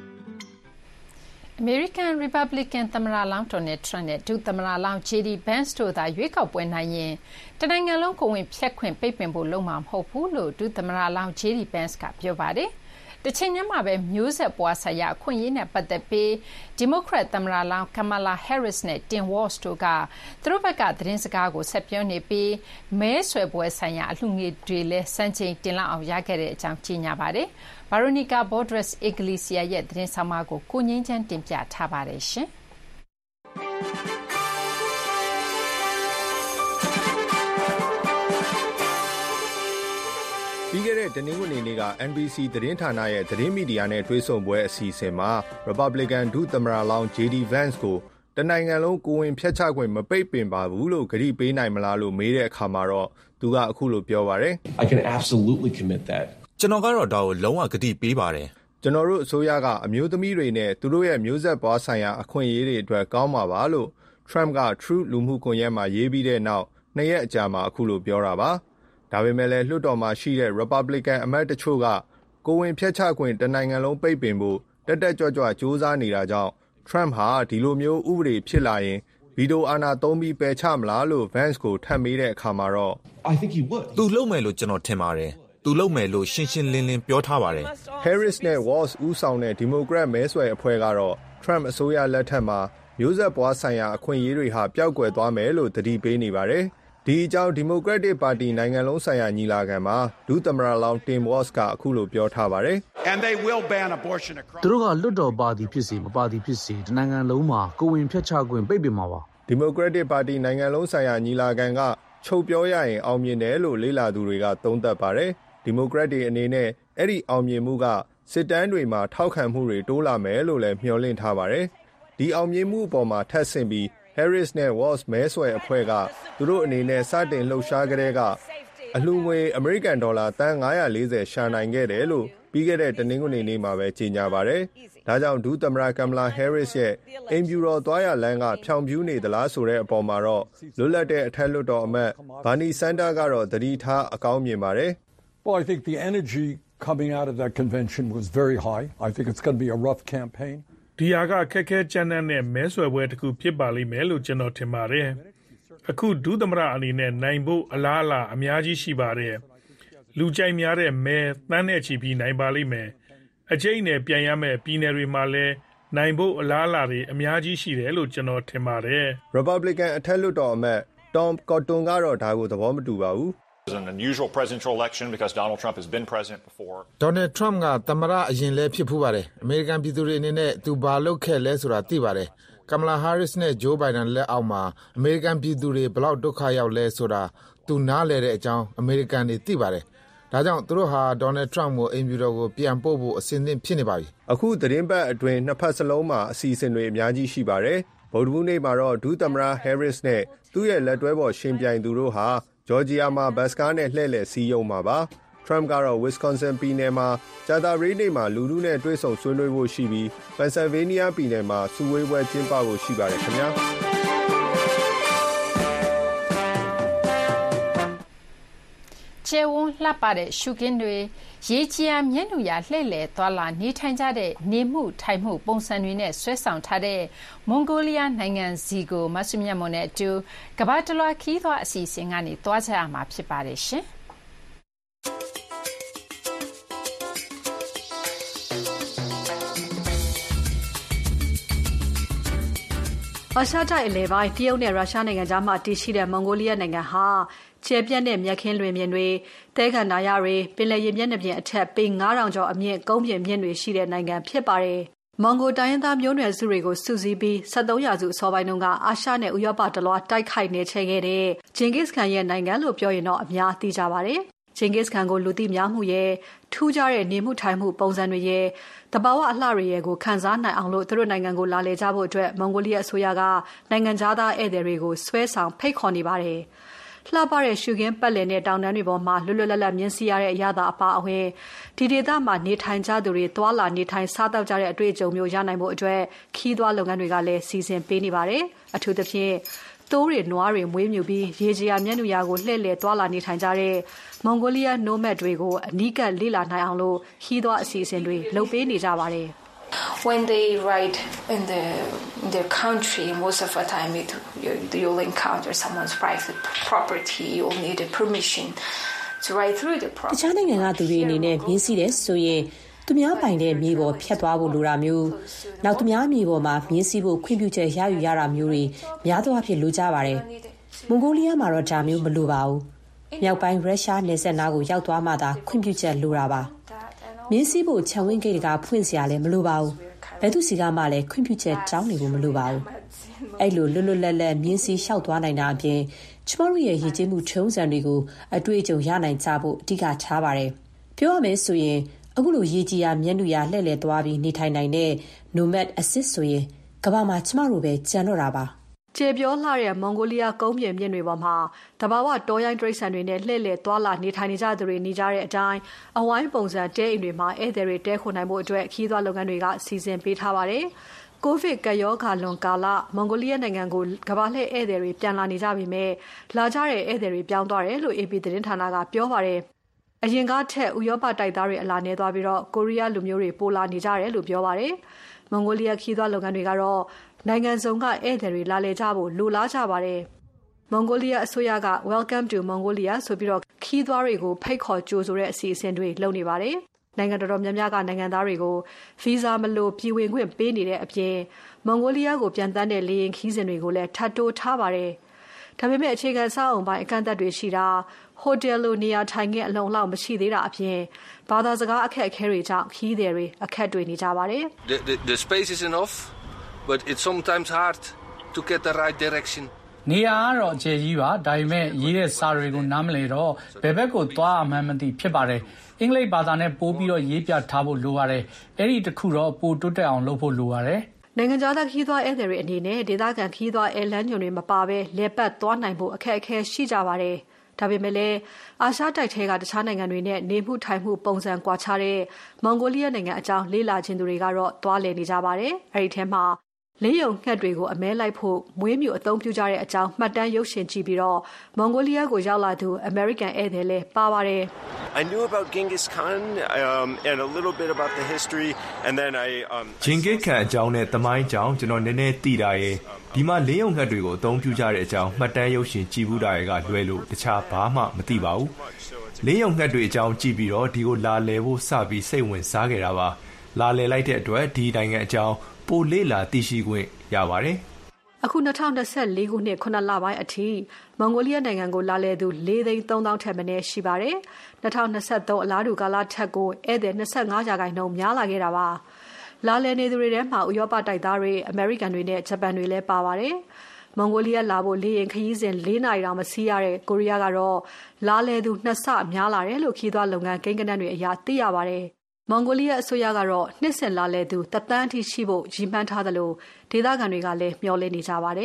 အမေရိကန် Republican သမ္မတလောင်း Donald Trump နဲ့ဒုသမ္မတလောင်း ဂျေ ဒီ Vance တို့သာရွေးကောက်ပွဲနိုင်ရင်တနိုင်ငံလုံးကိုဝင်ဖြတ်ခွင့်ပိတ်ပင်ဖို့လုပ်မှာမဟုတ်ဘူးလို့ဒုသမ္မတလောင်း ဂျေ ဒီ Vance ကပြောပါတယ်။တချိန်တည်းမှာပဲမျိုးဆက်ပွားဆိုင်ရာအခွင့်အရေးနဲ့ပတ်သက်ပြီးဒီမိုကရက်သမ္မတလောင်း Kamala Harris နဲ့ Tim Walz တို့ကသူတို့ဘက်ကသတင်းစကားကိုဆက်ပြောနေပြီးမဲဆွယ်ပွဲဆိုင်ရာအလှူငွေတွေလည်းစံချိန်တင်လောက်အောင်ရခဲ့တဲ့အကြောင်းကြေညာပါတယ်။ Veronica Balderas Iglesias ရဲ့သတင်းဆောင်မကိုကိုငင်းချမ်းတင်ပြထားပါတယ်ရှင်။ပြီးခဲ့တဲ့တနင်္ဂနွေနေ့က N B C သတင်းဌာနရဲ့သတင်းမီဒီယာနဲ့တွေ့ဆုံပွဲအစီအစဉ်မှာ Republican ဒုသမ္မတလောင်း ဂျေ ဒီ Vance ကိုတနိုင်ငံလုံးကိုဝင်ဖျက်ချခွင့်မပိတ်ပင်ပါဘူးလို့ကတိပေးနိုင်မလားလို့မေးတဲ့အခါမှာတော့သူကအခုလိုပြောပါတယ် I can absolutely commit that ကျွန်တော်ကတော့ဒါကိုလုံးဝကတိပေးပါတယ်ကျွန်တော်တို့အစိုးရကအမျိုးသမီးတွေနဲ့သူတို့ရဲ့မျိုးဆက်ပွားဆိုင်ရာအခွင့်အရေးတွေအတွက်ကောင်းပါပါလို့ Trump က Truth လူမှုကွန်ရက်မှာရေးပြီးတဲ့နောက်နှစ်ရက်အကြာမှာအခုလိုပြောတာပါဒါပေမဲ့လည်းလွှတ်တော်မှာရှိတဲ့ Republican အမတ်တချို့ကကိုဝင်ဖျက်ချခွင့်တနိုင်ငံလုံးပိတ်ပင်ဖို့တက်တက်ကြွကြွစူးစမ်းနေတာကြောင့် Trump ဟာဒီလိုမျိုးဥပဒေဖြစ်လာရင်ဗီတိုအာဏာသုံးပြီးပယ်ချမလားလို့ Vance ကိုထပ်မေးတဲ့အခါမှာတော့ I think he would သူလုပ်မယ်လို့ကျွန်တော်ထင်ပါတယ်သူလုပ်မယ်လို့ရှင်းရှင်းလင်းလင်းပြောထားပါတယ် Harris နဲ့ Walz ဦးဆောင်တဲ့ Democrat မဲဆွယ်အဖွဲ့ကတော့ Trump အစိုးရလက်ထက်မှာမျိုးဆက်ပွားဆိုင်ရာအခွင့်အရေးတွေဟာပျောက်ကွယ်သွားမယ်လို့သတိပေးနေပါတယ်။ဒီအကြောင်း Democratic Party နိုင်ငံလုံးဆိုင်ရာညီလာခံမှာဒုသမ္မတလောင်း Tim Walz ကအခုလိုပြောထားပါတယ်။ And they will ban abortion across သူတို့ကလွတ်တော်ပါသည်ဖြစ်စေမပါသည်ဖြစ်စေတနိုင်ငံလုံးမှာကိုဝင်ဖျက်ချခွင့်ပိတ်ပင်မှာပါ။ Democratic Party နိုင်ငံလုံးဆိုင်ရာညီလာခံကချုပ်ပြောရရင်အောင်မြင်တယ်လို့လေ့လာသူတွေကသုံးသပ်ပါတယ်။ Democrat တွေအနေနဲ့အဲ့ဒီအောင်မြင်မှုကစစ်တမ်းတွေမှာထောက်ခံမှုတွေတိုးလာမယ်လို့လည်းမျှော်လင့်ထားပါတယ်။ဒီအောင်မြင်မှုအပေါ်မှာထပ်ဆင့်ပြီး Harris နဲ့ Walz မဲဆွယ်အဖွဲ့ကသူတို့အနေနဲ့စတင်လှုပ်ရှားကြတဲ့ကအလှူငွေအမေရိကန်ဒေါ်လာတန်၅၄၀ရှာနိုင်ခဲ့တယ်လို့ပြီးခဲ့တဲ့တနင်္ဂနွေနေ့မှာပဲကြေညာပါတယ်။ဒါကြောင့်ဒုသမ္မတ Kamala Harris ရဲ့အိမ်ဖြူတော်သွားရလမ်းကဖြောင်ပြူးနေသလားဆိုတဲ့အပေါ်မှာတော့လွတ်လပ်တဲ့အထက်လွှတ်တော်အမတ် Bernie Sanders ကတော့သတိထားအကောင်းမြင်ပါတယ်။ Well, I think the energy coming out of that convention was very high. I think it's going to be a rough campaign. ဒီဟာကခက်ခဲကြမ်းတမ်းတဲ့မဲဆွယ်ပွဲတစ်ခုဖြစ်ပါလိမ့်မယ်လို့ကျွန်တော်ထင်ပါတယ်။အခုဒုသမ္မတအနေနဲ့နိုင်ဖို့အလားအလာအများကြီးရှိပါတယ်။လူကြိုက်များတဲ့မဲတန်းနဲ့ချီပြီးနိုင်ပါလိမ့်မယ်။အကျိတ်နဲ့ပြန်ရမယ့်ပြည်နယ်တွေမှာလည်းနိုင်ဖို့အလားအလာတွေအများကြီးရှိတယ်လို့ကျွန်တော်ထင်ပါတယ်။ Republican အထက်လွှတ်တော်အမတ် Tom Cotton ကတော့ဒါကိုသဘောမတူပါဘူး။ It's an unusual presidential election because Donald Trump has been president before. Donald Trump ကသမ္မတအရင်လည်းဖြစ်ဖူးပါတယ်။အမေရိကန်ပြည်သူတွေအနေနဲ့သူဘာလုပ်ခဲ့လဲဆိုတာသိပါတယ်။ Kamala Harris နဲ့ Joe Biden လက်အောက်မှာအမေရိကန်ပြည်သူတွေဘလောက်ဒုက္ခရောက်လဲဆိုတာသူနားလည်တဲ့အကြောင်းအမေရိကန်တွေသိပါတယ်။ဒါကြောင့်သူတို့ဟာ Donald Trump ကိုအိမ်ဖြူတော်ကိုပြန်ပို့ဖို့အစဉ်သင့်ဖြစ်နေပါပြီ။အခုသတင်းပတ်အတွင်းနှစ်ဖက်စလုံးမှာအစီအစဉ်တွေအများကြီးရှိပါတယ်။ဗုဒ္ဓဘူးနေ့မှာတော့ဒုသမ္မတ Harris နဲ့သူ့ရဲ့လက်တွဲပေါ်ရှင်ပြိုင်သူတို့ဟာဂျော်ဂျီယာမှာဘတ်စကားနဲ့လှည့်လည်စီးရုံးမှာပါ။ Trump ကတော့ Wisconsin ပြည်နယ်မှာကြာသပတေးနေ့မှာလူထုနဲ့တွေ့ဆုံဆွေးနွေးဖို့ရှိပြီး Pennsylvania ပြည်နယ်မှာစုဝေးပွဲကျင်းပဖို့ရှိပါတယ်ခင်ဗျာ။ကျဲဝန်းလှပတဲ့ရှုခင်းတွေရေကြီးရာမျက်နှာရလှည့်လည်သွားလာနေထိုင်ကြတဲ့နေမှုထိုင်မှုပုံစံတွေနဲ့ဆွဲဆောင်ထားတဲ့မွန်ဂိုလီးယားနိုင်ငံစီကိုမဆုမြတ်မွန်နဲ့အတူကမ္ဘာတလွှားခီးသွွားအစီအစဉ်ကနေတွားကြရမှာဖြစ်ပါတယ်ရှင်။အာရှတိုက်အလယ်ပိုင်းတရုတ်နဲ့ရုရှားနိုင်ငံကြားမှာတည်ရှိတဲ့မွန်ဂိုလီးယားနိုင်ငံဟာကျဲပြန့်တဲ့မြက်ခင်းလွင်ပြင်တွေသဲကန်နာရတွေပင်လယ်ရေမျက်နှာပြင်အထက်ပေငါးထောင်ကျော်အမြင့်ကုန်းပြင်မြင့်တွေရှိတဲ့နိုင်ငံဖြစ်ပါတယ်။မွန်ဂိုတိုင်းရင်းသားမျိုးနွယ်စုတွေကိုစုစည်းပြီး၁၃ရာစုအစောပိုင်းတုန်းကအာရှနဲ့ဥရောပတလွှားတိုက်ခိုက်နေချေခဲ့တဲ့ဂျင်ဂစ်ခန်ရဲ့နိုင်ငံလို့ပြောရင်တော့အများသိကြပါတယ်။ဂျင်ဂစ်ခန်ကိုလူသိများမှုရဲ့ထူးခြားတဲ့နေမှုထိုင်မှုပုံစံတွေရဲ့တဘာဝအလှတွေရဲ့ကိုခန်းစားနိုင်အောင်လို့သူတို့နိုင်ငံကိုလာလည်ကြဖို့အတွက်မွန်ဂိုလီးယားအစိုးရကနိုင်ငံသားဧည့်သည်တွေကိုဆွဲဆောင်ဖိတ်ခေါ်နေပါတယ်။လှပတဲ့ရှုခင်းပတ်လည်နဲ့တောင်တန်းတွေပေါ်မှာလွတ်လွတ်လပ်လပ်မြင်စီရတဲ့အရာသာအပါအဝင်ဒီဒေသမှာနေထိုင်ကြသူတွေသွာလာနေထိုင်စားတောက်ကြတဲ့အတွေ့အကြုံမျိုးရနိုင်ဖို့အတွက်ခီးသွွားလုပ်ငန်းတွေကလည်းစီစဉ်ပေးနေပါတယ်။အထူးသဖြင့်သိုးတွေနွားတွေမွေးမြူပြီးရေကြီးရာမျက်နှာရာကိုလှည့်လည်သွာလာနေထိုင်ကြတဲ့မွန်ဂိုလီးယားနိုမက်တွေကိုအနီးကပ်လေ့လာနိုင်အောင်လို့ခီးသွွားအစီအစဉ်တွေလုပ်ပေးနေကြပါတယ်။ When they ride in the in their country, most of the time it, you, you'll encounter someone's private property. You'll need a permission to ride through the property. တခြားနိုင်ငံကသူတွေအနေနဲ့မြင်းစီးတယ်ဆိုရင်သူများပိုင်တဲ့မြေပေါ်ဖြတ်သွားဖို့လိုတာမျိုးနောက်သူများမြေပေါ်မှာမြင်းစီးဖို့ခွင့်ပြုချက်ရယူရတာမျိုးတွေများသောအားဖြင့်လိုကြပါတယ်။မွန်ဂိုလီးယားမှာတော့ဒါမျိုးမလိုပါဘူး။မြောက်ပိုင်းရုရှားနယ်စပ်နားကိုရောက်သွားမှသာခွင့်ပြုချက်လိုတာပါ။မြင်းစည်းဖို့ခြံဝင်းဂိတ်ကဖွင့်စရာလည်းမလိုပါဘူး။ဘယ်သူစီကမှလည်းခွင့်ပြုချက်တောင်းနေဖို့မလိုပါဘူး။အဲ့လိုလွတ်လွတ်လပ်လပ်မြင်းစည်းလျှောက်သွားနိုင်တာအပြင်ကျမတို့ရဲ့ရည်ကြည်မှုထုံးစံတွေကိုအတွေ့အကြုံရနိုင်ကြဖို့အဓိကထားပါတယ်။ပြောရမယ်ဆိုရင်အခုလိုရည်ကြည်ရာမျက်နှာရလှည့်လည်သွားပြီးနေထိုင်နိုင်တဲ့ nomad assist ဆိုရင်ကမ္ဘာမှာကျမတို့ပဲကြံတော့တာပါ။ကျေပြောလှတဲ့မွန်ဂိုလီးယားကုန်းပြင်မြင့်တွေပေါ်မှာတဘာဝတောရိုင်းတိရစ္ဆာန်တွေနဲ့လှည့်လည်သွားလာနေထိုင်နေကြသူတွေနေကြတဲ့အတိုင်းအဝိုင်းပုံစံတဲအိမ်တွေမှာဧည့်သည်တွေတဲခိုနိုင်ဖို့အတွက်ခီးသွွားလုပ်ငန်းတွေကစီစဉ်ပေးထားပါတယ်။ကိုဗစ်ကရောဂါလွန်ကာလမွန်ဂိုလီးယားနိုင်ငံကိုကမ္ဘာလှည့်ဧည့်သည်တွေပြန်လာနေကြပြီမဲ့လာကြတဲ့ဧည့်သည်တွေပြောင်းသွားတယ်လို့ A P သတင်းဌာနကပြောပါတယ်။အရင်ကထက်ဥရောပတိုက်သားတွေအလာနေသွားပြီးတော့ကိုရီးယားလူမျိုးတွေပိုလာနေကြတယ်လို့ပြောပါတယ်။မွန်ဂိုလီးယားခီးသွွားလုပ်ငန်းတွေကတော့နိုင်ငံစုံကဧည့်သည်တွေလာလည်ကြဖို့လိုလားကြပါတယ်။မွန်ဂိုလီးယားအစိုးရက Welcome to Mongolia ဆိုပြီးတော့ခီးသွားတွေကိုဖိတ်ခေါ်ကြိုဆိုတဲ့အစီအစဉ်တွေလုပ်နေပါတယ်။နိုင်ငံတော်တော်များများကနိုင်ငံသားတွေကိုဗီဇာမလိုပြည်ဝင်ခွင့်ပေးနေတဲ့အပြင်မွန်ဂိုလီးယားကိုပြန်တန်းတဲ့လေယာဉ်ခီးစဉ်တွေကိုလည်းထပ်တိုးထားပါတယ်။ဒါပေမဲ့အခြေခံစာအုံပိုင်းအကန့်အသတ်တွေရှိတာဟိုတယ်လိုနေရာထိုင်ခင်းအလုံလောက်မရှိသေးတာအပြင်ဘာသာစကားအခက်အခဲတွေကြောင့်ခီးသည်တွေအခက်တွေ့နေကြပါတယ်။ The the the space is enough but it's sometimes hard to get the right direction. နေရာကတော့အခြေကြီးပါဒါပေမဲ့ရေးတဲ့စာတွေကိုနားမလည်တော့ဘယ်ဘက်ကိုသွားအမှန်းမသိဖြစ်ပါတယ်အင်္ဂလိပ်ဘာသာနဲ့ပို့ပြီးတော့ရေးပြထားဖို့လိုပါတယ်အဲ့ဒီတခုတော့ပိုတိုးတက်အောင်လုပ်ဖို့လိုပါတယ်နိုင်ငံခြားသားခီးသွွားဧည့်သည်တွေအနေနဲ့ဒေသခံခီးသွွားအဲလန်းညွန်တွေမပါဘဲလဲပတ်သွားနိုင်ဖို့အခက်အခဲရှိကြပါတယ်ဒါပေမဲ့လည်းအာရှတိုက်ထဲကတခြားနိုင်ငံတွေနဲ့နေမှုထိုင်မှုပုံစံကွာခြားတဲ့မွန်ဂိုလီးယားနိုင်ငံအကြောင်းလေ့လာခြင်းသူတွေကတော့သွားလည်နေကြပါတယ်အဲ့ဒီထဲမှာလေးယုံငှက်တွေကိုအမဲလိုက်ဖို့မွေးမြူအသုံးပြုကြတဲ့အကြောင်းမှတ်တမ်းရုပ်ရှင်ကြည့်ပြီးတော့မွန်ဂိုလီးယားကိုရောက်လာသူ American ဧည့်သည်လည်းပါပါတယ် I knew about Genghis Khan um, and a little bit about the history and then I um Genghis Khan အကြောင်းနဲ့သမိုင်းကြောင်းကျွန်တော်နည်းနည်းသိတာရဲ့ဒီမှာလေးယုံငှက်တွေကိုအသုံးပြုကြတဲ့အကြောင်းမှတ်တမ်းရုပ်ရှင်ကြည့်ဘူးတာရဲ့ကလွဲလို့တခြားဘာမှမသိပါဘူးလေးယုံငှက်တွေအကြောင်းကြည့်ပြီးတော့ဒီကိုလာလည်ဖို့စပြီးစိတ်ဝင်စားခဲ့တာပါလာလည်လိုက်တဲ့အတွက်ဒီနိုင်ငံအကြောင်းပိုလေ့လာသိရှိခွင့်ရပါတယ်အခု၂၀၂၄ခုနှစ်ခုနှစ်လပိုင်းအထိမွန်ဂိုလီးယားနိုင်ငံကိုလာလည်သူလေးသိန်းသုံးသောင်းထက်မနည်းရှိပါတယ်၂၀၂၃အလားတူကာလထက်ကိုဧည့်သည်၂၅ရာခိုင်နှုန်းများလာခဲ့တာပါလာလည်နေသူတွေထဲမှာဥရောပတိုက်သားတွေအမေရိကန်တွေနဲ့ဂျပန်တွေလည်းပါပါတယ်မွန်ဂိုလီးယားလာဖို့လေယာဉ်ခရီးစဉ်၄နာရီတောင်မစီးရတဲ့ကိုရီးယားကတော့လာလည်သူနှစ်ဆများလာတယ်လို့ခီးသွွားလုပ်ငန်းကိန်းဂဏန်းတွေအရသိရပါတယ်မွန်ဂိုလီးယားအစိုးရကတော့နှစ်စဉ်လာလည်သူတသန်းအထိရှိဖို့ရည်မှန်းထားသလိုဒေသခံတွေကလည်းမျှော်လင့်နေကြပါတယ်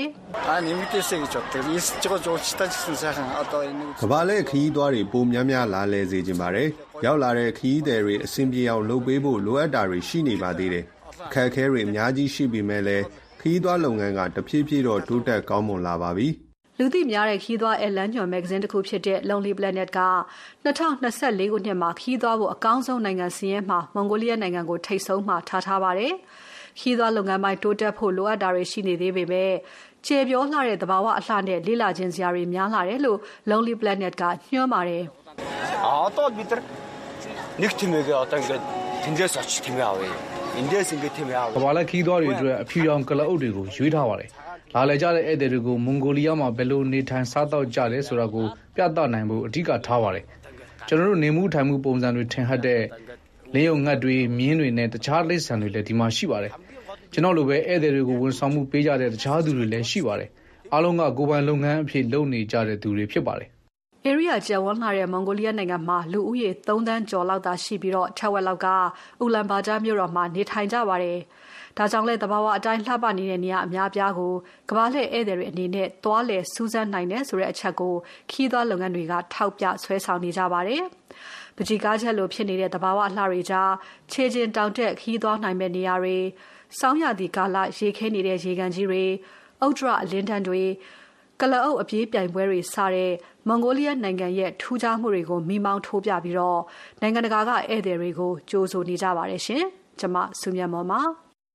ကမ္ဘာလှည့်ခရီးသွားတွေပိုများများလာလည်စေချင်ပါတယ်ရောက်လာတဲ့ခရီးသည်တွေအဆင်ပြေအောင်လုပ်ပေးဖို့လိုအပ်တာတွေရှိနေပါသေးတယ်အခက်အခဲတွေအများကြီးရှိပေမဲ့လည်းခရီးသွားလုပ်ငန်းကတဖြည်းဖြည်းတော့တိုးတက်ကောင်းမွန်လာပါပြီလူသိများတဲ့ခီးသွွားအဲလန်းညွန်မဂ္ဂဇင်းတစ်ခုဖြစ်တဲ့ Lonely Planet က၂၀၂၄ခုနှစ်မှာခီးသွွားဖို့အကောင်းဆုံးနိုင်ငံစီးရင်မှာမွန်ဂိုလီးယားနိုင်ငံကိုထိပ်ဆုံးမှာထားထားပါတယ်။ခီးသွွားလုပ်ငန်းပိုင်းတိုးတက်ဖို့လိုအပ်တာတွေရှိနေသေးပေမဲ့ကျေပြောလှတဲ့သဘာဝအလှနဲ့လေ့လာခြင်းစရာတွေများလာတယ်လို့ Lonely Planet ကညွှန်းပါတယ်။အာတော့бид нар нэг тиймээгээ одоо ингээд тэндээс очиж тиймээ авъя. Эндээс ингээд тиймээ авъя. ကမ္ဘာလက်ခီးသွွားတွေအတွက်အဖြူရောင်ကလအုပ်တွေကိုရွေးထားပါတယ်လာလည်ကြတဲ့ဧည့်သည်တွေကိုမွန်ဂိုလီးယားမှာဘယ်လိုနေထိုင်စားသောက်ကြလဲဆိုတာကိုပြသနိုင်ဖို့အဓိကထားပါတယ်ကျွန်တော်တို့နေမှုထိုင်မှုပုံစံတွေထင်ဟပ်တဲ့လေယုံငှက်တွေမြင်းတွေနဲ့တခြားလိပ်ဆန်တွေလည်းဒီမှာရှိပါတယ်ကျွန်တော်လိုပဲဧည့်သည်တွေကိုဝန်ဆောင်မှုပေးကြတဲ့တခြားသူတွေလည်းရှိပါတယ်အားလုံးကကိုယ်ပိုင်လုပ်ငန်းအဖြစ်လုပ်နေကြတဲ့သူတွေဖြစ်ပါတယ် area ကျယ်ဝန်းလာတဲ့မွန်ဂိုလီးယားနိုင်ငံမှာလူဦးရေသုံးသန်းကျော်လောက်သာရှိပြီးတော့ထက်ဝက်လောက်ကအူလန်ဘာတာမြို့တော်မှာနေထိုင်ကြပါတယ်ဒါကြောင့်လဲတဘာဝအတိုင်းလှပနေတဲ့နေရာအများပြားကိုကမ္ဘာလှည့်ဧည့်သည်တွေအနေနဲ့တွားလဲစူးစမ်းနိုင်တယ်ဆိုတဲ့အချက်ကိုခီးသွွားလုပ်ငန်းတွေကထောက်ပြဆွဲဆောင်နေကြပါတယ်။ပကြီးကားချက်လိုဖြစ်နေတဲ့တဘာဝအလှတွေကြားခြေကျင်တောင်တက်ခီးသွွားနိုင်မဲ့နေရာတွေစောင်းရသည့်ကာလရေခဲနေတဲ့ရေကန်ကြီးတွေအုတ်ဒရအလင်းတန်းတွေကလအုပ်အပြေးပြိုင်ပွဲတွေစတဲ့မွန်ဂိုလီးယားနိုင်ငံရဲ့ထူးခြားမှုတွေကိုမိမောင်းထိုးပြပြီးတော့နိုင်ငံတကာကဧည့်သည်တွေကိုကြိုးဆိုနေကြပါတယ်ရှင်။ကျွန်မစုမြတ်မော်ပါ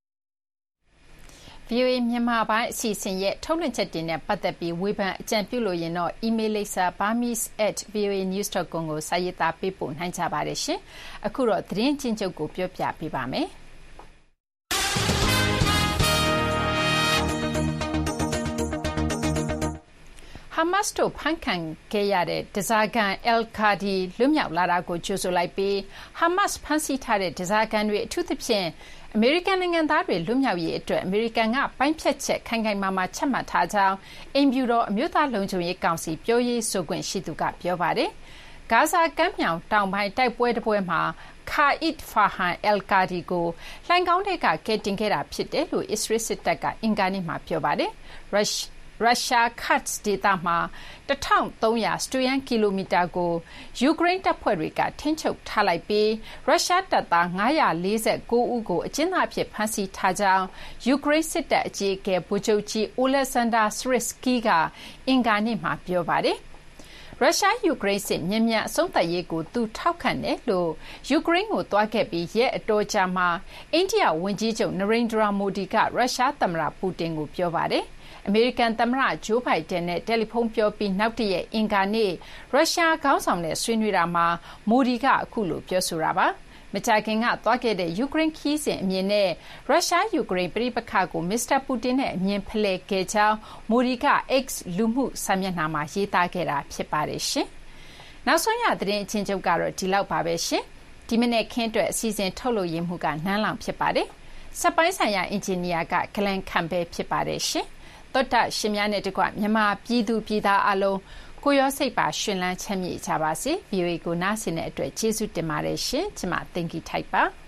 ဗီအိုအေမြန်မာပိုင်းအစီအစဉ်ရဲ့ထုတ်လွှင့်ချက်တင်နဲ့ပတ်သက်ပြီးဝေဖန်အကြံပြုလို့ရင်တော့ email လိပ်စာ burmese at v o a news dot com ကိုစာရေးသားပေးပို့နိုင်ကြပါတယ်ရှင်။အခုတော့သတင်းချင်းချုပ်ကိုပြောပြပေးပါမယ်။ Hamas တို့ဖမ်းခံခဲ့ရတဲ့ဒဇာကန် al-Qadi လွတ်မြောက်လာတာကိုကြိုဆိုလိုက်ပြီး Hamas ဖမ်းဆီးထားတဲ့ဒဇာကန်တွေအထူးသဖြင့်အမေရိကန်နိုင်ငံသားတွေလွတ်မြောက်ရေးအတွက်အမေရိကန်ကပိုင်းဖြတ်ချက်ခိုင်ခိုင်မာမာချမှတ်ထားကြောင်းအိမ်ဖြူတော်အမျိုးသားလုံခြုံရေးကောင်စီပြောရေးဆိုခွင့်ရှိသူကပြောပါတယ်။ဂါဇာကမ်းမြောင်တောင်ပိုင်းတိုက်ပွဲတစ်ပွဲမှာ Khalid Farhan al-Qadi ကိုလှိုင်ကောင်းတဲ့ကကယ်တင်ခဲ့တာဖြစ်တယ်လို့အစ္စရေးစစ်တပ်ကအင်္ဂါနေ့မှာပြောပါတယ်။ Rushရုရှား Kursk ဒေသမှာတစ်ထောင်သုံးရာစတုရန်းကီလိုမီတာကိုယူကရိန်းတပ်ဖွဲ့တွေကထိန်းချုပ်ထားလိုက်ပြီးရုရှားတပ်သားငါးရာလေးဆယ်ကိုးဦးကိုအကျဉ်းသားအဖြစ်ဖမ်းဆီးထားကြောင်းယူကရိန်းစစ်တပ်အကြီးအကဲဗိုလ်ချုပ်ကြီး Oleksandr Syrskyi ကအင်္ဂါနေ့မှာပြောပါတယ်။ရုရှားယူကရိန်းစစ်မြန်မြန်အဆုံးသတ်ရေးကိုသူထောက်ခံတယ်လို့ယူကရိန်းကိုသွားခဲ့ပြီးရဲအတော်ကြာမှာအိန္ဒိယဝန်ကြီးချုပ်နရိန္ဒရာမိုဒီကရုရှားသမ္မတပူတင်ကိုပြောပါတယ်။အမေရိကန်သမ္မတဂျိုးဘိုင်ဒန်နဲ့တယ်လီဖုန်းပြောပြီးနောက်တရက်အင်္ဂါနေ့ရုရှားခေါင်းဆောင်နဲ့ဆွေးနွေးတာမှာမိုဒီကအခုလိုပြောဆိုတာပါမကြာခင်ကသွားခဲ့တဲ့ယူကရိန်းခီးစဉ်အမြင်နဲ့ရုရှားယူကရိန်းပြည်ပခါကိုမစ္စတာပူတင်နဲ့အမြင်ဖလှယ်ခဲ့ကြောင်းမိုဒီက X လူမှုစာမျက်နှာမှာရေးသားခဲ့တာဖြစ်ပါတယ်ရှင်။နောက်ဆုံးရသတင်းအချင်းချုပ်ကတော့ဒီလောက်ပါပဲရှင်။ဒီမနေ့ခင်းအတွက်အစီအစဉ်ထုတ်လို့ရမှုကနန်းလောင်ဖြစ်ပါတယ်။စက်ပိုင်းဆိုင်ရာအင်ဂျင်နီယာကဂလန်ခံပဲဖြစ်ပါတယ်ရှင်။သောတာရှင်များနဲ့တကွမြန်မာပြည်သူပြည်သားအလုံးကိုရောစိတ်ပါရှင်လန်းချမ်းမြေ့ကြပါစေ ဗီအိုအေ ကိုနားဆင်တဲ့အတွက်ကျေးဇူးတင်ပါတယ်ရှင်ကျွန်မတင်ကြီးထိုက်ပါ